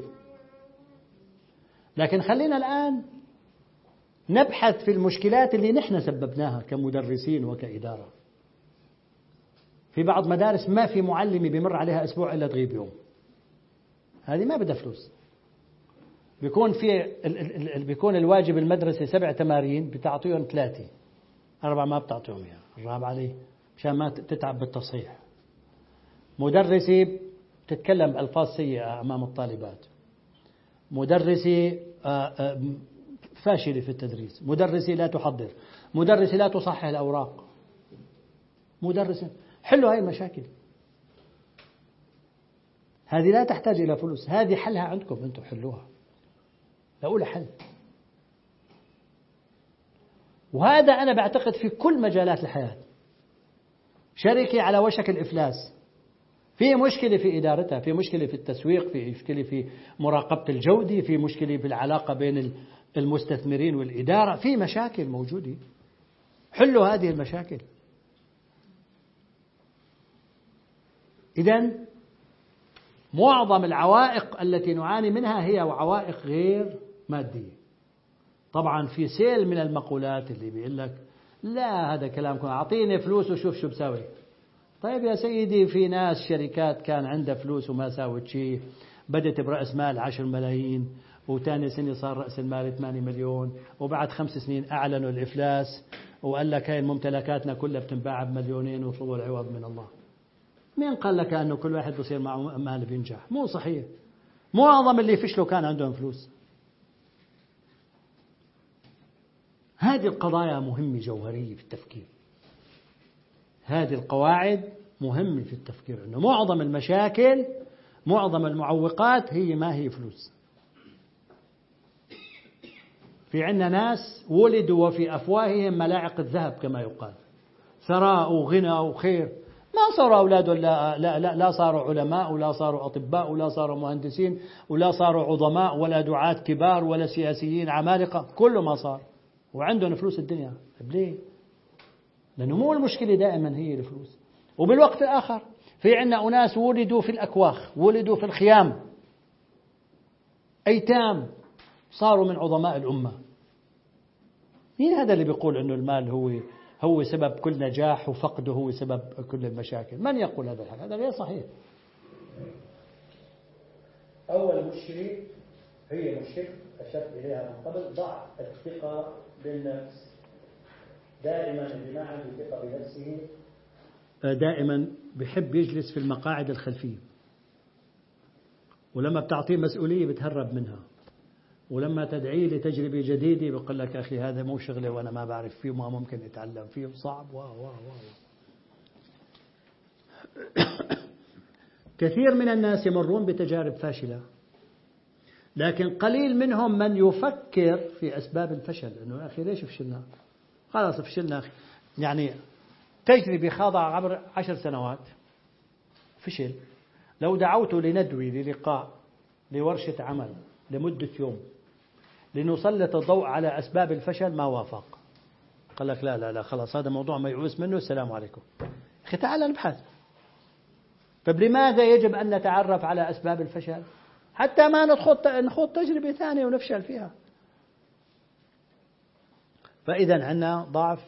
لكن خلينا الآن نبحث في المشكلات اللي نحن سببناها كمدرسين وكإدارة. في بعض مدارس ما في معلمة بمر عليها أسبوع إلا تغيب يوم، هذه ما بدها فلوس. بيكون الواجب المدرسة 7 تمارين بتعطيهم 3، 4 ما بتعطيهم إياها، الرابعة عليه مشان ما تتعب بالتصحيح. مدرسة تتكلم بألفاظ سيئة أمام الطالبات، مدرسي فاشلة في التدريس، مدرسي لا تحضر، مدرسي لا تصحح الأوراق، مدرسي. حلوا هاي المشاكل، هذه لا تحتاج إلى فلوس، هذه حلها عندكم أنتم، حلوها، لأقول حل. وهذا أنا بعتقد في كل مجالات الحياة. شركة على وشك الإفلاس، في مشكلة في إدارتها، في مشكلة في التسويق، في مشكلة في مراقبة الجودة، في مشكلة في العلاقة بين المستثمرين والإدارة، في مشاكل موجودة، حلوا هذه المشاكل. إذن معظم العوائق التي نعاني منها هي عوائق غير مادية. طبعا في سيل من المقولات اللي بيقول لك لا هذا كلامكم، أعطيني فلوس وشوف شو بسوي. طيب يا سيدي، في ناس شركات كان عندها فلوس وما ساوت شيء، بدت برأس مال 10 ملايين، وتاني سنة صار رأس المال 8 مليون، وبعد 5 سنين أعلنوا الإفلاس وقال لك هاي ممتلكاتنا كلها بتنباع ب2 وطلبوا العوض من الله. مين قال لك أنه كل واحد بصير معه مال بينجح؟ مو صحيح. معظم اللي فشلوا كان عندهم فلوس. هذه القضايا مهمة جوهرية في التفكير، هذه القواعد مهمة في التفكير، أنه معظم المشاكل، معظم المعوقات هي ما هي فلوس. في عندنا ناس ولدوا وفي أفواههم ملاعق الذهب كما يقال، ثراء وغنى وخير، ما صاروا أولاد لا صاروا علماء ولا صاروا أطباء ولا صاروا مهندسين ولا صاروا عظماء ولا دعاة كبار ولا سياسيين عمالقة، كله ما صار وعندهم فلوس الدنيا. طيب ليه؟ لأنه مو المشكلة دائما هي الفلوس. وبالوقت الآخر في عندنا أناس ولدوا في الأكواخ، ولدوا في الخيام، أيتام، صاروا من عظماء الأمة. مين هذا اللي بيقول أنه المال هو سبب كل نجاح وفقده هو سبب كل المشاكل؟ من يقول هذا الحال؟ هذا غير صحيح. أول مشكلة هي مشكلة أشرت إليها من قبل، ضعف الثقة بالنفس. دائما اللي ما عنده ثقة بنفسه دائما بحب يجلس في المقاعد الخلفية، ولما بتعطيه مسؤولية بتهرب منها، ولما تدعيه لتجربة جديدة بيقول لك أخي هذا مو شغلة وأنا ما بعرف فيه وما ممكن أتعلم فيه وصعب كثير من الناس يمرون بتجارب فاشلة، لكن قليل منهم من يفكر في أسباب الفشل. إنه أخي ليش فشلنا؟ خلاص فشلنا أخي. يعني تجربة خاضعة عبر 10 سنوات فشل، لو دعوته لندوة للقاء لورشة عمل لمدة يوم لنسلط الضوء على أسباب الفشل ما وافق، قال لك لا خلاص هذا موضوع ما يعوز منه، السلام عليكم. أخي تعال نبحث. طب لماذا يجب أن نتعرف على أسباب الفشل حتى ما نخوض تجربة ثانية ونفشل فيها؟ فإذا عندنا ضعف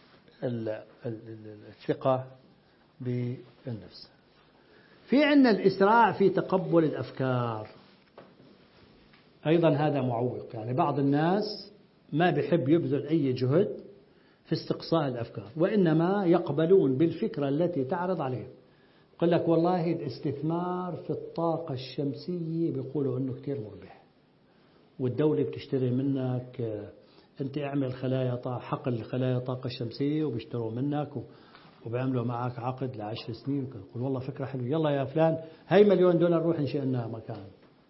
الثقة بالنفس. في عندنا الإسراع في تقبل الأفكار، أيضا هذا معوق. يعني بعض الناس ما بيحب يبذل أي جهد في استقصاء الأفكار، وإنما يقبلون بالفكرة التي تعرض عليهم. قل لك والله الاستثمار في الطاقة الشمسية بيقولوا أنه كتير مربح، والدولة بتشتري منك، أنت اعمل حقل خلايا طاقة شمسية وبيشتروا منك وبيعملوا معك عقد ل10 سنين. يقول والله فكرة حلوة، يلا يا فلان هاي $1,000,000 روح نشئ لنا مكان.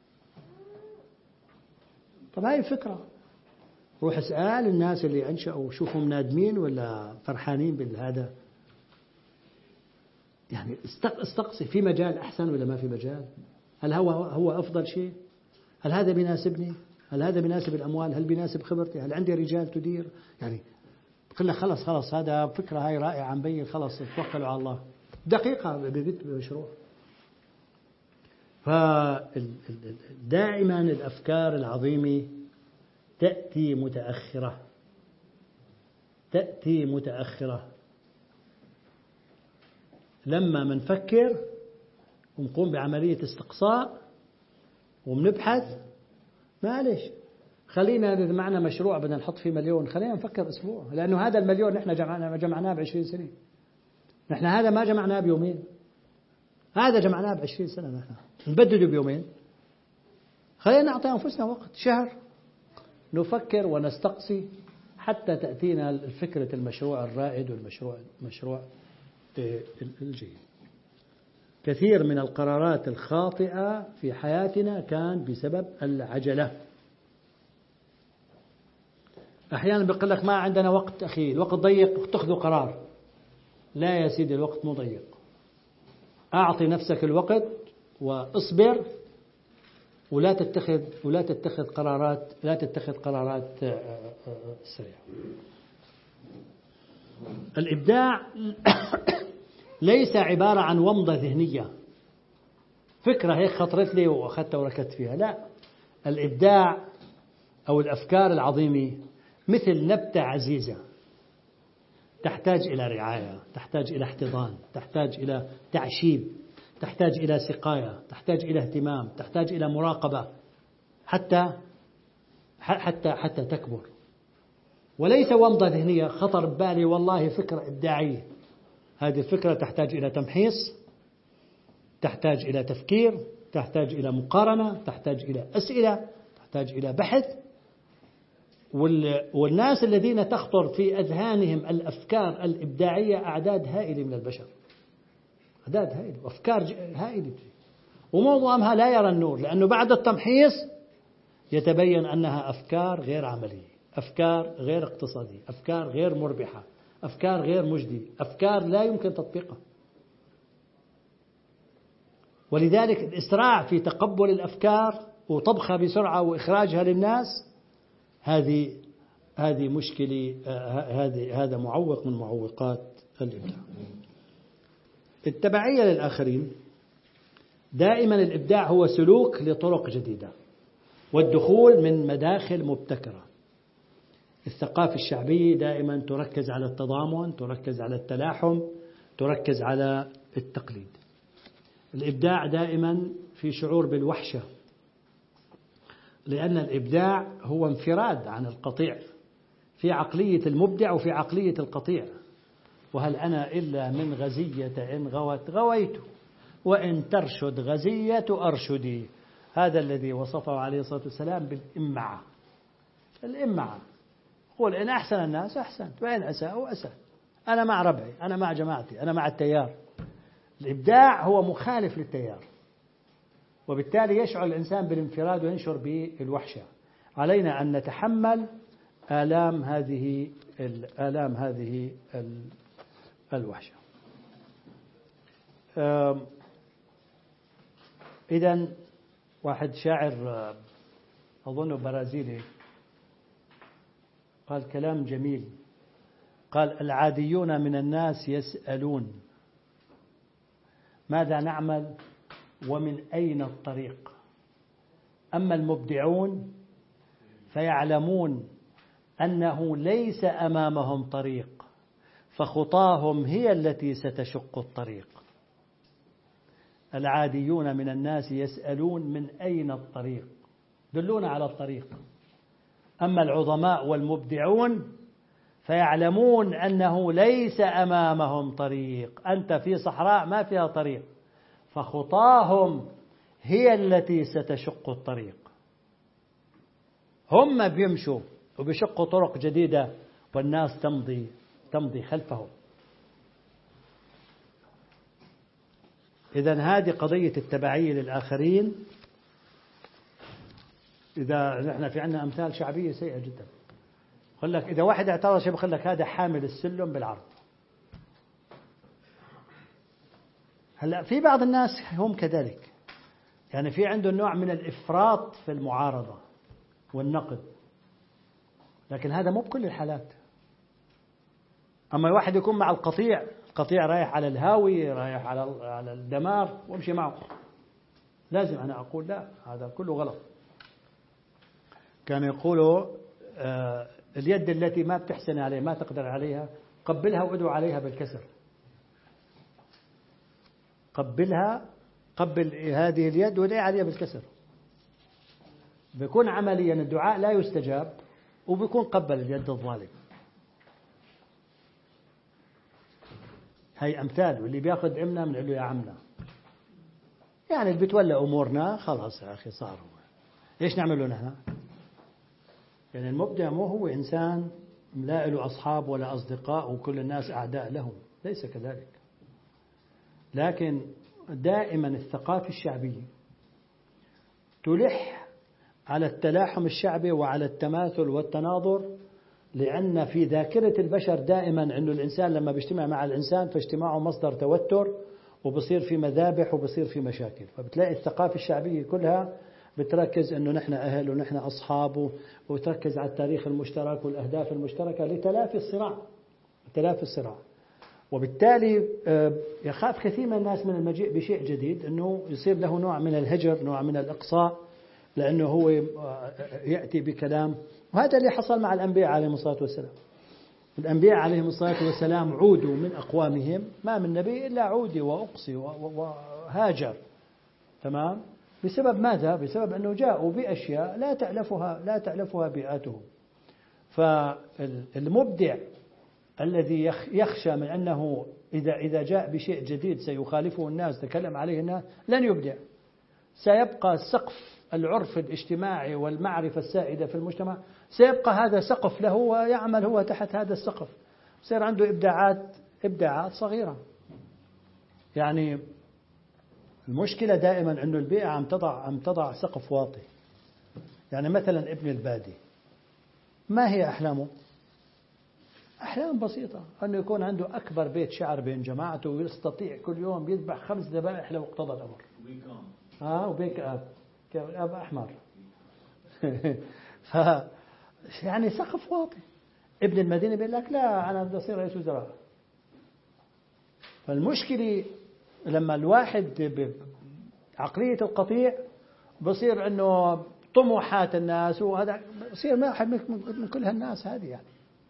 طب هاي فكرة، روح اسأل الناس اللي أنشأوا شوفهم نادمين ولا فرحانين بالهذا. يعني استقصي في مجال أحسن ولا ما في مجال؟ هل هو أفضل شيء؟ هل هذا بيناسبني؟ هل هذا بيناسب الأموال؟ هل بيناسب خبرتي؟ هل عندي رجال تدير؟ يعني قل لك خلاص هذا فكرة هاي رائعة عم بين، خلاص توكلوا على الله، دقيقة ببيت مشروع. فدائما الأفكار العظيمة تأتي متأخرة. لما منفكر ونقوم بعملية استقصاء ومنبحث، معلش خلينا إذا معنا مشروع بدنا نحط فيه 1,000,000 خلينا نفكر أسبوع، لأنه هذا 1,000,000 نحن جمعناه ب20 سنة. نحن هذا ما جمعناه بيومين، هذا جمعناه ب20 سنة. نحن نبدده بيومين، خلينا نعطي أنفسنا وقت شهر نفكر ونستقصي حتى تأتينا فكرة المشروع الرائد والمشروع الجيد. كثير من القرارات الخاطئة في حياتنا كان بسبب العجلة. أحيانا بيقول لك ما عندنا وقت أخي، الوقت ضيق، تأخذوا قرار. لا يا سيدي، الوقت مو ضيق. أعطي نفسك الوقت وأصبر، ولا تتخذ قرارات سريعة. الإبداع ليس عبارة عن ومضة ذهنية، فكرة هيك خطرت لي وأخذتها وركزت فيها. لا، الإبداع أو الأفكار العظيمة مثل نبتة عزيزة، تحتاج إلى رعاية، تحتاج إلى احتضان، تحتاج إلى تعشيب، تحتاج إلى سقاية، تحتاج إلى اهتمام، تحتاج إلى مراقبة حتى تكبر. وليس ومضة ذهنية خطر ببالي والله فكرة إبداعية. هذه الفكرة تحتاج إلى تمحيص، تحتاج إلى تفكير، تحتاج إلى مقارنة، تحتاج إلى أسئلة، تحتاج إلى بحث. والناس الذين تخطر في أذهانهم الأفكار الإبداعية أعداد هائلة من البشر، أعداد هائلة وأفكار هائلة، ومعظمها لا يرى النور، لأنه بعد التمحيص يتبين أنها أفكار غير عملية، أفكار غير اقتصادية، أفكار غير مربحة، أفكار غير مجدية، أفكار لا يمكن تطبيقها. ولذلك الإسراع في تقبل الأفكار وطبخها بسرعة وإخراجها للناس هذه مشكلة، هذا معوق من معوقات الإبداع. التبعية للآخرين. دائما الإبداع هو سلوك لطرق جديدة والدخول من مداخل مبتكرة. الثقافة الشعبية دائما تركز على التضامن، تركز على التلاحم، تركز على التقليد. الإبداع دائما في شعور بالوحشة، لأن الإبداع هو انفراد عن القطيع، في عقلية المبدع وفي عقلية القطيع. وهل أنا إلا من غزية إن غوت غويت، وإن ترشد غزية أرشدي. هذا الذي وصفه عليه الصلاة والسلام بالإمعة. الإمعة قول إن أحسن الناس أحسنت، وإن أساءوا أسأت. أنا مع ربعي، أنا مع جماعتي، أنا مع التيار. الإبداع هو مخالف للتيار، وبالتالي يشعر الإنسان بالانفراد وينشر بالوحشة. علينا أن نتحمل آلام هذه الوحشة. إذن واحد شاعر أظنه برازيلي قال كلام جميل، قال: العاديون من الناس يسألون ماذا نعمل ومن أين الطريق، أما المبدعون فيعلمون أنه ليس أمامهم طريق، فخطاهم هي التي ستشق الطريق. العاديون من الناس يسألون من أين الطريق، دلونا على الطريق. أما العظماء والمبدعون فيعلمون أنه ليس أمامهم طريق، أنت في صحراء ما فيها طريق، فخطاهم هي التي ستشق الطريق. هم بيمشوا وبيشقوا طرق جديدة والناس تمضي خلفهم. إذن هذه قضية التبعية للآخرين. إذا نحن في عندنا أمثال شعبية سيئة جدا، يقول لك إذا واحد اعترض شيء بيقول لك هذا حامل السلم بالعرض. هلا في بعض الناس هم كذلك، يعني في عنده نوع من الإفراط في المعارضة والنقد، لكن هذا مو بكل الحالات. أما واحد يكون مع القطيع رايح على الهاوي، رايح على الدمار، وامشي معه، لازم أنا أقول لا، هذا كله غلط. كانوا يقولوا اليد التي ما بتحسن عليها، ما تقدر عليها، قبلها وادعو عليها بالكسر. قبل هذه اليد وادعي عليها بالكسر. بيكون عمليا الدعاء لا يستجاب، وبيكون قبل اليد الظالم. هي أمثال، واللي بياخذ عمنا بنقول له يا عمنا، يعني اللي بتولى أمورنا خلاص يا أخي صار هو. إيش نعمل له نحن؟ يعني المبدع مو هو إنسان لا له أصحاب ولا أصدقاء وكل الناس أعداء له، ليس كذلك. لكن دائما الثقافة الشعبية تلح على التلاحم الشعبي وعلى التماثل والتناظر، لأن في ذاكرة البشر دائما أنه الإنسان لما بيجتمع مع الإنسان فاجتماعه مصدر توتر، وبصير في مذابح وبصير في مشاكل. فبتلاقي الثقافة الشعبية كلها بتركز أنه نحن أهل ونحن أصحاب، وتركز على التاريخ المشترك والأهداف المشتركة لتلافي الصراع. وبالتالي يخاف كثير من الناس من المجيء بشيء جديد، أنه يصير له نوع من الهجر، نوع من الإقصاء، لأنه هو يأتي بكلام. وهذا اللي حصل مع الأنبياء عليهم الصلاة والسلام. الأنبياء عليهم الصلاة والسلام عودوا من أقوامهم، ما من نبي إلا عودي وأقصي وهاجر، تمام؟ بسبب ماذا؟ بسبب أنه جاءوا بأشياء لا تألفها بيئاتهم. فالمبدع الذي يخشى من أنه إذا جاء بشيء جديد سيخالفه الناس، تكلم عليه الناس، لن يبدع. سيبقى سقف العرف الاجتماعي والمعرفة السائدة في المجتمع، سيبقى هذا سقف له ويعمل هو تحت هذا السقف، يصير عنده إبداعات صغيرة. يعني المشكلة دائما أنه البيئة عم تضع سقف واطي. يعني مثلا ابن البادي ما هي أحلامه؟ أحلام بسيطة، أنه يكون عنده أكبر بيت شعر بين جماعته ويستطيع كل يوم يذبح 5 ذبائح لو اقتضى الأمر. وبيك أب أحمر. يعني سقف واطي. ابن المدينة بيقول لك لا أنا بدي أصير رئيس وزراء. فالمشكلة لما الواحد بعقلية القطيع بصير أنه طموحات الناس، وهذا بصير ما أحد من كل هالناس هذه. يعني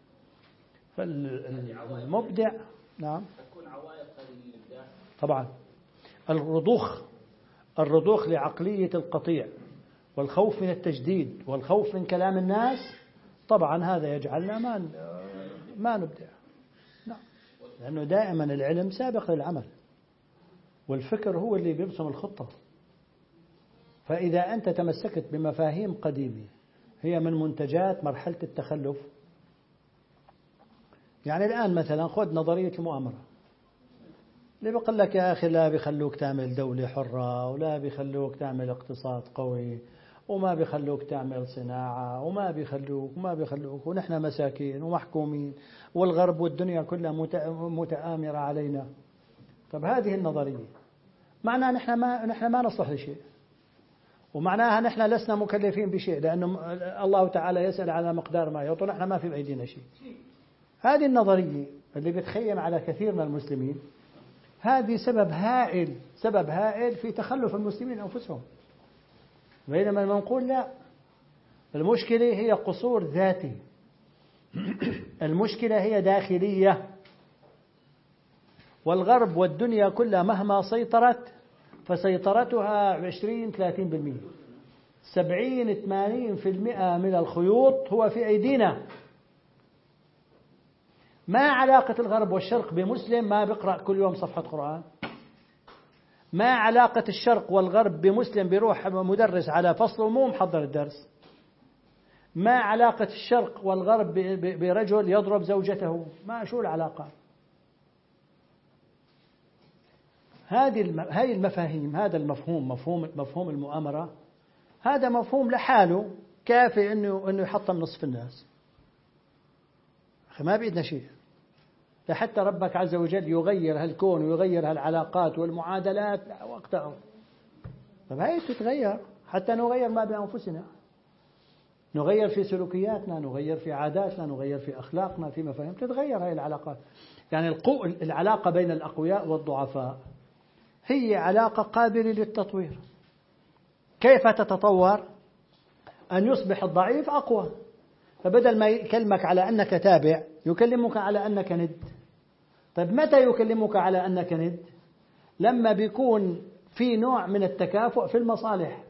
فالمبدع نعم تكون عوائق للإبداع طبعا. الرضوخ لعقلية القطيع والخوف من التجديد والخوف من كلام الناس، طبعا هذا يجعلنا ما نبدع. نعم. لأنه دائما العلم سابق للعمل، والفكر هو اللي بيرسم الخطة. فإذا أنت تمسكت بمفاهيم قديمة هي من منتجات مرحلة التخلف، يعني الآن مثلا خذ نظرية المؤامرة، اللي بقول لك يا أخي لا بيخلوك تعمل دولة حرة، ولا بيخلوك تعمل اقتصاد قوي، وما بيخلوك تعمل صناعة، وما بيخلوك ونحن مساكين ومحكومين، والغرب والدنيا كلها متآمرة علينا. طب هذه النظرية معناها نحن ما نصلح لشيء، ومعناها نحن لسنا مكلفين بشيء، لأنه الله تعالى يسأل على مقدار ما يعطي، نحن ما في بأيدينا شيء. هذه النظرية اللي بتخيم على كثير من المسلمين، هذه سبب هائل في تخلف المسلمين أنفسهم. بينما نقول لا، المشكلة هي قصور ذاتي، المشكلة هي داخلية. والغرب والدنيا كلها مهما سيطرت فسيطرتها 20-30%، 70-80% من الخيوط هو في أيدينا. ما علاقة الغرب والشرق بمسلم ما بيقرأ كل يوم صفحة قرآن؟ ما علاقة الشرق والغرب بمسلم بيروح مدرس على فصل ومو محضر الدرس؟ ما علاقة الشرق والغرب برجل يضرب زوجته؟ ما شو العلاقة؟ هذه المفاهيم، هذا المفهوم، مفهوم المؤامرة، هذا مفهوم لحاله كافي انه يحطم نصف الناس. ما بإيدنا شيء، لحتى ربك عز وجل يغير هالكون ويغير هالعلاقات والمعادلات وقتها. طب هاي تتغير حتى نغير ما بأنفسنا، نغير في سلوكياتنا، نغير في عاداتنا، نغير في أخلاقنا، في مفاهيم، تتغير هاي العلاقات. يعني العلاقة بين الأقوياء والضعفاء هي علاقة قابلة للتطوير. كيف تتطور؟ أن يصبح الضعيف أقوى، فبدل ما يكلمك على أنك تابع يكلمك على أنك ند. طيب متى يكلمك على أنك ند؟ لما بيكون في نوع من التكافؤ في المصالح.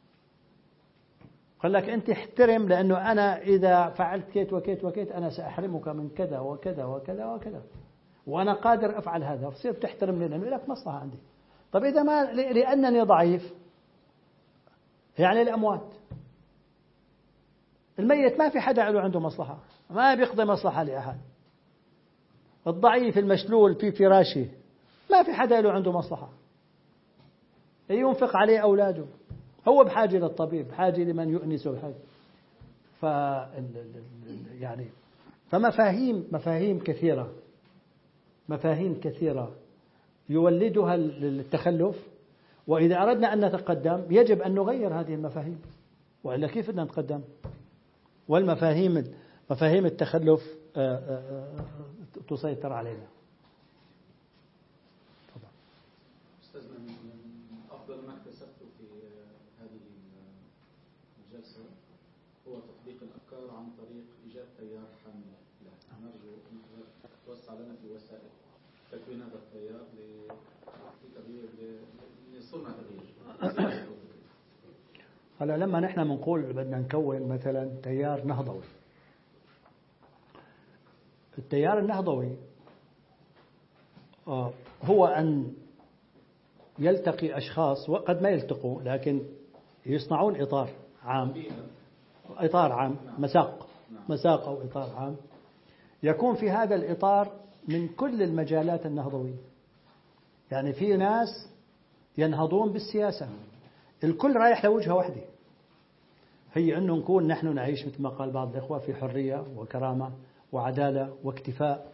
قال لك أنت احترم، لأنه أنا إذا فعلت كيت وكيت وكيت أنا سأحرمك من كذا وكذا وكذا وكذا، وأنا قادر أفعل هذا، فصير تحترمني لأنه لك مصلحة عندي. طب إذا ما لأنني ضعيف، يعني الأموات الميت ما في حدا له عنده مصلحة، ما بيقضي مصلحة لأحد. الضعيف المشلول في فراشه ما في حدا له عنده مصلحة، ينفق عليه أولاده، هو بحاجة للطبيب، بحاجة لمن يؤنسه بحاجة. يعني فمفاهيم كثيرة يولدها التخلف. وإذا أردنا أن نتقدم يجب أن نغير هذه المفاهيم، وإلا كيف بدنا نتقدم؟ مفاهيم التخلف تسيطر علينا. أستاذنا، من أفضل ما اكتسبته في هذه الجلسة هو تطبيق الأفكار عن طريق إيجاد تيار حامل له. نرجو أن توسع لنا في وسائل تكوين هذا التيار لصنع تغيير. هلا لما نحن بنقول بدنا نكون مثلا تيار نهضوي، التيار النهضوي هو أن يلتقي أشخاص وقد ما يلتقوا لكن يصنعون إطار عام، مساق أو إطار عام، يكون في هذا الإطار من كل المجالات النهضوية. يعني في ناس ينهضون بالسياسة، الكل رايح لوجهة واحدة، هي أنه نكون نحن نعيش مثل ما قال بعض الإخوة في حرية وكرامة وعدالة واكتفاء،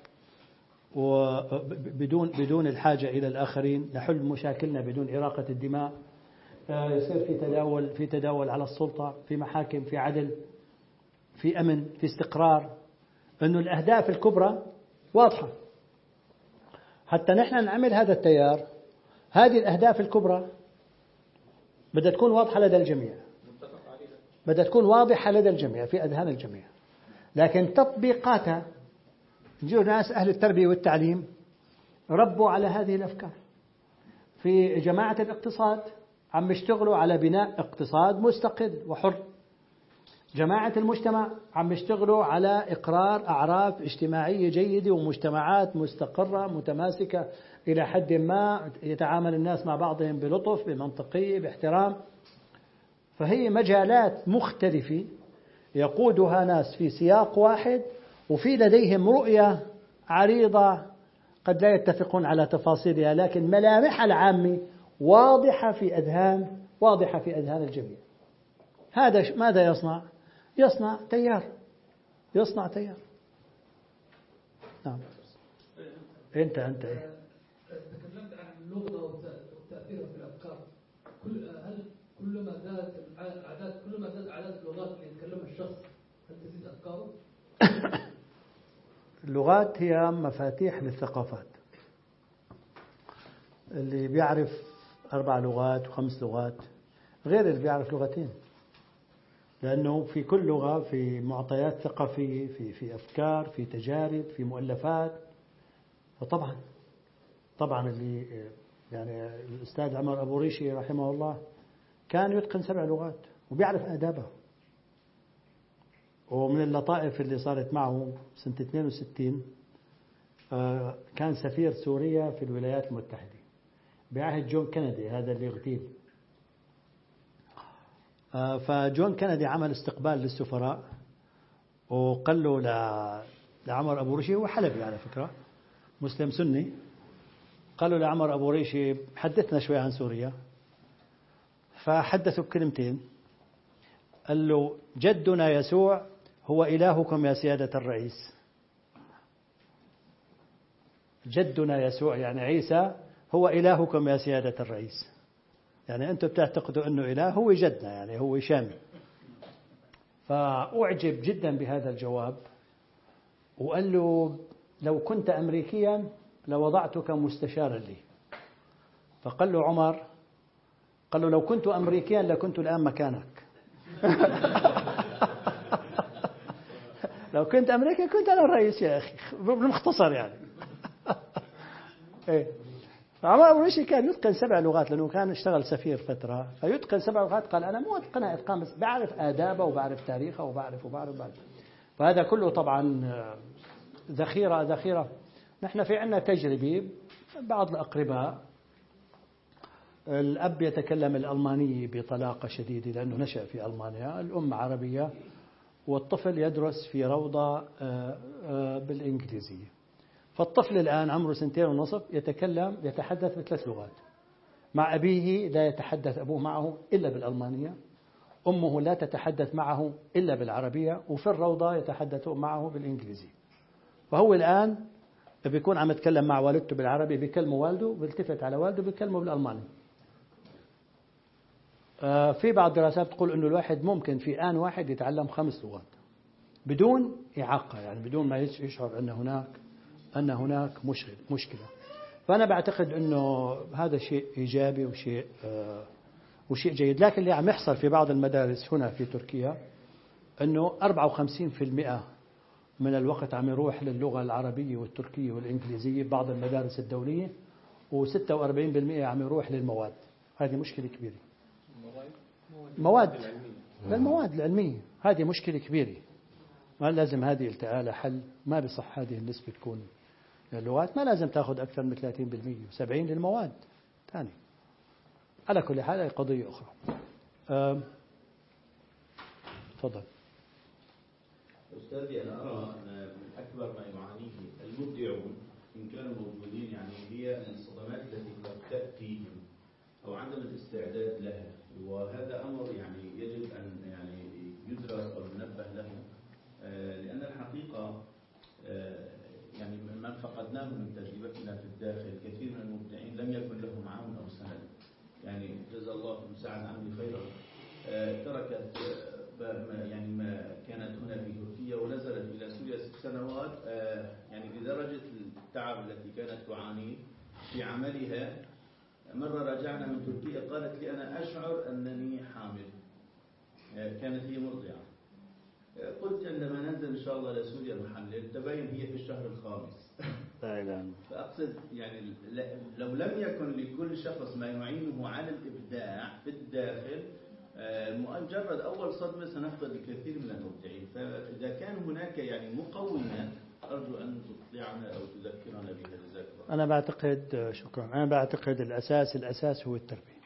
وبدون الحاجة إلى الآخرين، نحل مشاكلنا بدون إراقة الدماء، يصير في تداول على السلطة، في محاكم، في عدل، في أمن، في استقرار. أنه الأهداف الكبرى واضحة. حتى نحن نعمل هذا التيار، هذه الأهداف الكبرى بدها تكون واضحة لدى الجميع، بدها تكون واضحة لدى الجميع في أذهان الجميع. لكن تطبيقاتها نجيب ناس أهل التربية والتعليم ربوا على هذه الأفكار. في جماعة الاقتصاد عم يشتغلوا على بناء اقتصاد مستقل وحر. جماعة المجتمع عم يشتغلوا على إقرار أعراف اجتماعية جيدة ومجتمعات مستقرة متماسكة إلى حد ما، يتعامل الناس مع بعضهم بلطف، بمنطقية، باحترام. فهي مجالات مختلفة يقودها ناس في سياق واحد، وفي لديهم رؤية عريضة قد لا يتفقون على تفاصيلها، لكن ملامحها العامة واضحة في أذهان الجميع. هذا ماذا يصنع؟ يصنع تيار. نعم. أنت تكلمت عن اللغة وتأثيرها في الأفكار. هل كلما زاد أعداد اللغات اللي يتكلمها الشخص هل تزيد أفكاره؟ اللغات هي مفاتيح للثقافات. اللي بيعرف 4 لغات و5 لغات غير اللي بيعرف لغتين، لأنه في كل لغة في معطيات ثقافية، في أفكار، في تجارب، في مؤلفات. فطبعا اللي يعني الأستاذ عمر أبو ريشي رحمه الله كان يتقن 7 لغات وبيعرف آدابها. ومن اللطائف اللي صارت معه سنة 62 كان سفير سوريا في الولايات المتحدة بعهد جون كندي، هذا اللي اغتيل. فجون كندي عمل استقبال للسفراء، وقال له لعمر أبو ريشي، هو حلبي على فكرة، مسلم سني، قالوا لعمر أبو ريشي حدثنا شوي عن سوريا. فحدثوا بكلمتين، قال له جدنا يسوع هو إلهكم يا سيادة الرئيس. جدنا يسوع يعني عيسى هو إلهكم يا سيادة الرئيس، يعني أنتم بتعتقدوا أنه إله، هو جدنا، يعني هو شامي. فأعجب جدا بهذا الجواب، وقال له لو كنت أمريكيا لوضعتك مستشارا لي. فقال له عمر، قال له لو كنت أمريكيا لكنت الآن مكانك. لو كنت أمريكا كنت أنا الرئيس يا أخي، بالمختصر يعني. إيه. عمر أبو ريشي كان يتقن 7 لغات لأنه كان اشتغل سفير فترة، فيتقن 7 لغات. قال أنا مو أتقنها إتقان، بس بعرف آدابها وبعرف تاريخها وبعرف. فهذا كله طبعا ذخيرة. نحن في عنا تجربة، بعض الأقرباء الأب يتكلم الألمانية بطلاقة شديدة لأنه نشأ في ألمانيا، الأم عربية، والطفل يدرس في روضة بالإنجليزية. فالطفل الآن عمره 2.5 يتحدث ب3 لغات. مع أبيه لا يتحدث أبوه معه إلا بالألمانية، أمه لا تتحدث معه إلا بالعربية، وفي الروضة يتحدث معه بالإنجليزية. فهو الآن بيكون عم يتكلم مع والدته بالعربي، بيكلمه والده، بيلتفت على والده بيكلمه بالألماني. في بعض الدراسات تقول إنه الواحد ممكن في آن واحد يتعلم 5 لغات بدون إعاقة، يعني بدون ما يشعر أن هناك مشكلة. فأنا بعتقد إنه هذا شيء إيجابي وشيء جيد. لكن اللي عم يحصل في بعض المدارس هنا في تركيا إنه 54% من الوقت عم يروح للغة العربية والتركية والإنجليزية بعض المدارس الدولية، و46% عم يروح للمواد. هذه مشكلة كبيرة. المواد العلمية هذه مشكلة كبيرة. ما لازم هذه التقى لها حل. ما بصح هذه النسبة تكون اللغات، ما لازم تأخذ أكثر من 30%، 70% للمواد ثاني. على كل حال هي قضية أخرى. تفضل. أستاذي، أنا أرى أن من أكبر ما يعانيه المبدعون إن كانوا موجودين يعني هي الصدمات التي قد تأتيهم أو عدم الاستعداد لها، وهذا أمر يعني يجب أن يعني يدرس أو ينبه له، لأن الحقيقة يعني من فقدناه من تجربتنا في الداخل كثير من المبدعين لم يكن لهم عون أو سند. يعني جزا الله مساعد عني خيرا، تركت يعني ما كانت هنا في تركيا ونزلت إلى سوريا 6 سنوات، يعني لدرجة التعب التي كانت تعانيه في عملها. مرة رجعنا من تركيا قالت لي أنا أشعر أنني حامل، كانت هي مرضعة. قلت عندما ننزل إن شاء الله لسوريا نحلل تبين هي في الشهر الخامس. فأقصد يعني لو لم يكن لكل شخص ما يعينه على الإبداع في الداخل، مجرد أول صدمة سنفقد الكثير من المبدعين. فإذا كان هناك يعني مقومات أرجو أن تطلعنا أو تذكرنا بها. جزاك الله. أنا بعتقد شكرا. أنا بعتقد الأساس هو التربية.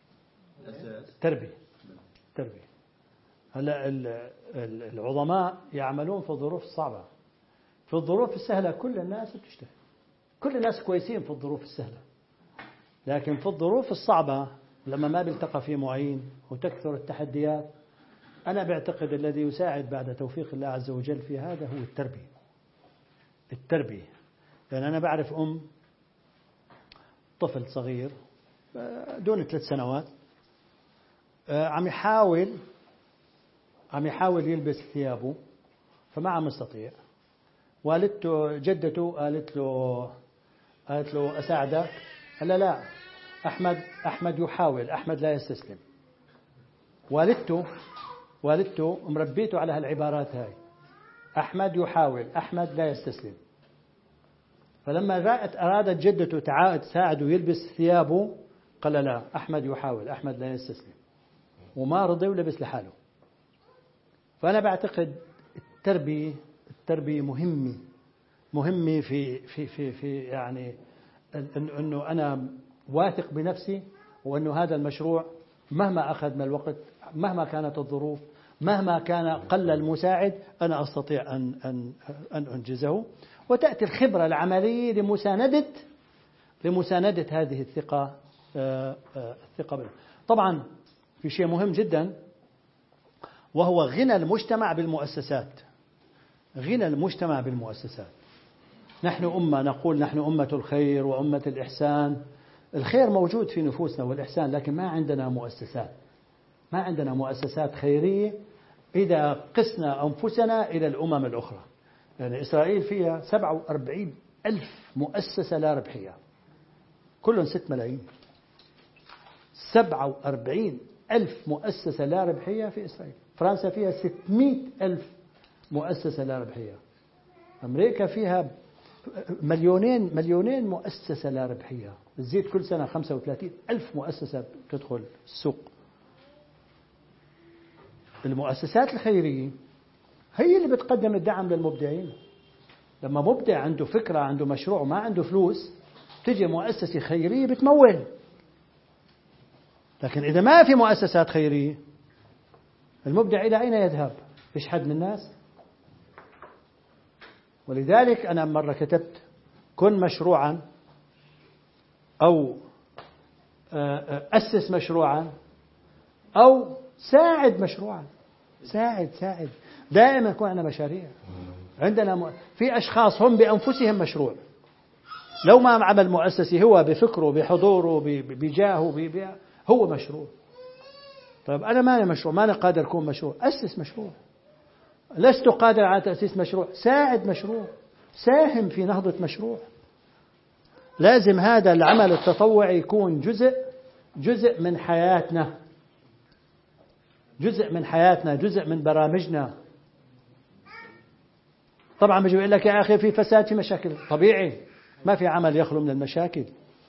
التربية. هلا العظماء يعملون في الظروف الصعبة. في الظروف السهلة كل الناس بتشتغل، كل الناس كويسين في الظروف السهلة، لكن في الظروف الصعبة لما ما بيلتقى في معين وتكثر التحديات، أنا بعتقد الذي يساعد بعد توفيق الله عز وجل في هذا هو التربية. يعني أنا بعرف طفل صغير دون 3 سنوات عم يحاول يلبس ثيابه فما عم يستطيع. والدته جدته قالت له أساعدك؟ قال لا، أحمد يحاول، أحمد لا يستسلم. والدته مربيته على هالعبارات هاي، أحمد يحاول، أحمد لا يستسلم. فلما أرادت جدته تساعده يلبس ثيابه قال لا، أحمد يحاول، أحمد لا يستسلم، وما رضي ولبس لحاله. فأنا بعتقد التربية مهمة في يعني أنه أنا واثق بنفسي، وأنه هذا المشروع مهما أخذ من الوقت، مهما كانت الظروف، مهما كان قل المساعد، أنا أستطيع أن أنجزه. وتأتي الخبرة العملية لمساندة هذه الثقة بنا. طبعا في شيء مهم جدا، وهو غنى المجتمع بالمؤسسات. نحن أمة نقول نحن أمة الخير وأمة الإحسان. الخير موجود في نفوسنا والإحسان، لكن ما عندنا مؤسسات خيرية إذا قسنا أنفسنا إلى الأمم الأخرى. يعني إسرائيل فيها 47,000 مؤسسة لا ربحية، كلهم 6 ملايين. 47,000 مؤسسة لا ربحية في إسرائيل. فرنسا فيها 600,000 مؤسسة لا ربحية. أمريكا فيها مليونين مؤسسة لا ربحية. تزيد كل سنة 35,000 مؤسسة تدخل السوق. المؤسسات الخيرية هي اللي بتقدم الدعم للمبدعين. لما مبدع عنده فكرة، عنده مشروع، ما عنده فلوس، تجي مؤسسة خيرية بتمول. لكن إذا ما في مؤسسات خيرية، المبدع إلى أين يذهب؟ فيش حد من الناس. ولذلك أنا مرة كتبت كن مشروعا أو أسس مشروعا أو ساعد مشروعا. ساعد دائما يكون عندنا مشاريع. عندنا في أشخاص هم بأنفسهم مشروع، لو ما عمل مؤسسي هو بفكره بحضوره بجاهه هو مشروع. طيب أنا ما أنا مشروع، ما أنا قادر أكون مشروع، أسس مشروع. لست قادر على تأسيس مشروع، ساعد مشروع، ساهم في نهضة مشروع. لازم هذا العمل التطوعي يكون جزء من حياتنا، جزء من برامجنا. طبعا بيجي يقول لك يا أخي في فساد في مشاكل، طبيعي ما في عمل يخلو من المشاكل،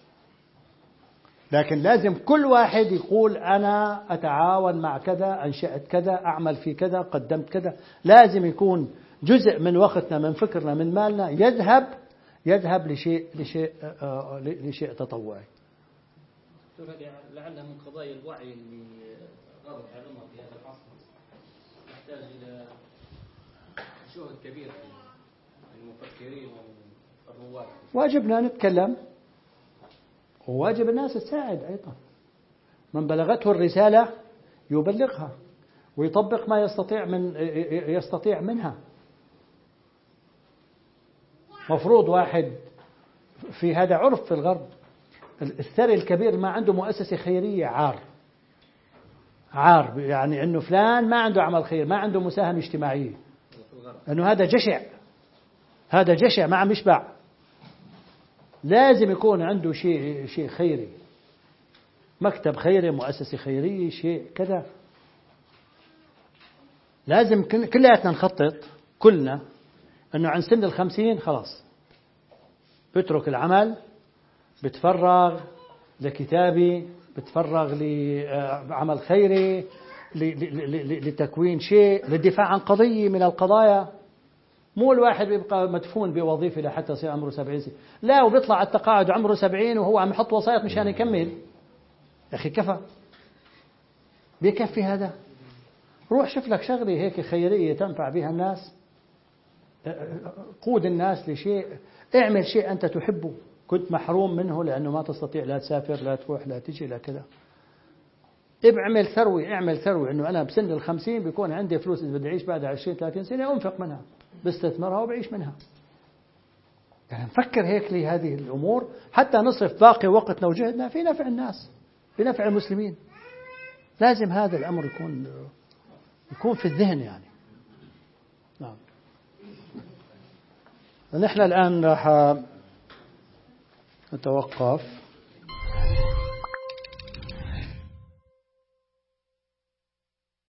لكن لازم كل واحد يقول أنا أتعاون مع كذا، أنشأت كذا، أعمل في كذا، قدمت كذا. لازم يكون جزء من وقتنا، من فكرنا، من مالنا يذهب لشيء تطوعي. لعلها من قضايا الوعي اللي غابت على الأمة في هذا العصر، تحتاج إلى جهد كبير من المفكرين والرواد. واجبنا نتكلم، وواجب الناس تساعد أيضا. من بلغته الرسالة يبلغها ويطبق ما يستطيع منها. مفروض واحد في هذا عرف في الغرب، الثري الكبير ما عنده مؤسسة خيرية عار، يعني أنه فلان ما عنده عمل خير، ما عنده مساهمة اجتماعية، أنه هذا جشع ما عم يشبع. لازم يكون عنده شيء خيري، مكتب خيري، مؤسسة خيرية، شيء كذا. لازم كلياتنا نخطط كلنا أنه عن سن 50 خلاص بترك العمل، بتفرغ لكتابي، بتفرغ لعمل خيري، لتكوين شيء، للدفاع عن قضية من القضايا. مو الواحد بيبقى مدفون بوظيفة لحتى يصير عمره 70 سنة، لا، وبيطلع على التقاعد عمره 70 وهو عم يحط وسائط مشان يكمل. يا أخي كفى، بيكفي هذا. روح شوف لك شغلة هيك خيرية تنفع بها الناس، قود الناس لشيء، اعمل شيء أنت تحبه كنت محروم منه لأنه ما تستطيع لا تسافر لا تروح لا تجي لا كذا. اعمل ثروة إنه أنا بسن 50 بيكون عندي فلوس إذا بدي أعيش بعد 20-30 سنة أنفق منها، بستثمرها وبعيش منها. يعني نفكر هيك لهذه الأمور حتى نصرف باقي وقتنا وجهدنا في نفع الناس، في نفع المسلمين. لازم هذا الأمر يكون في الذهن يعني. نعم. نحن الآن راح نتوقف.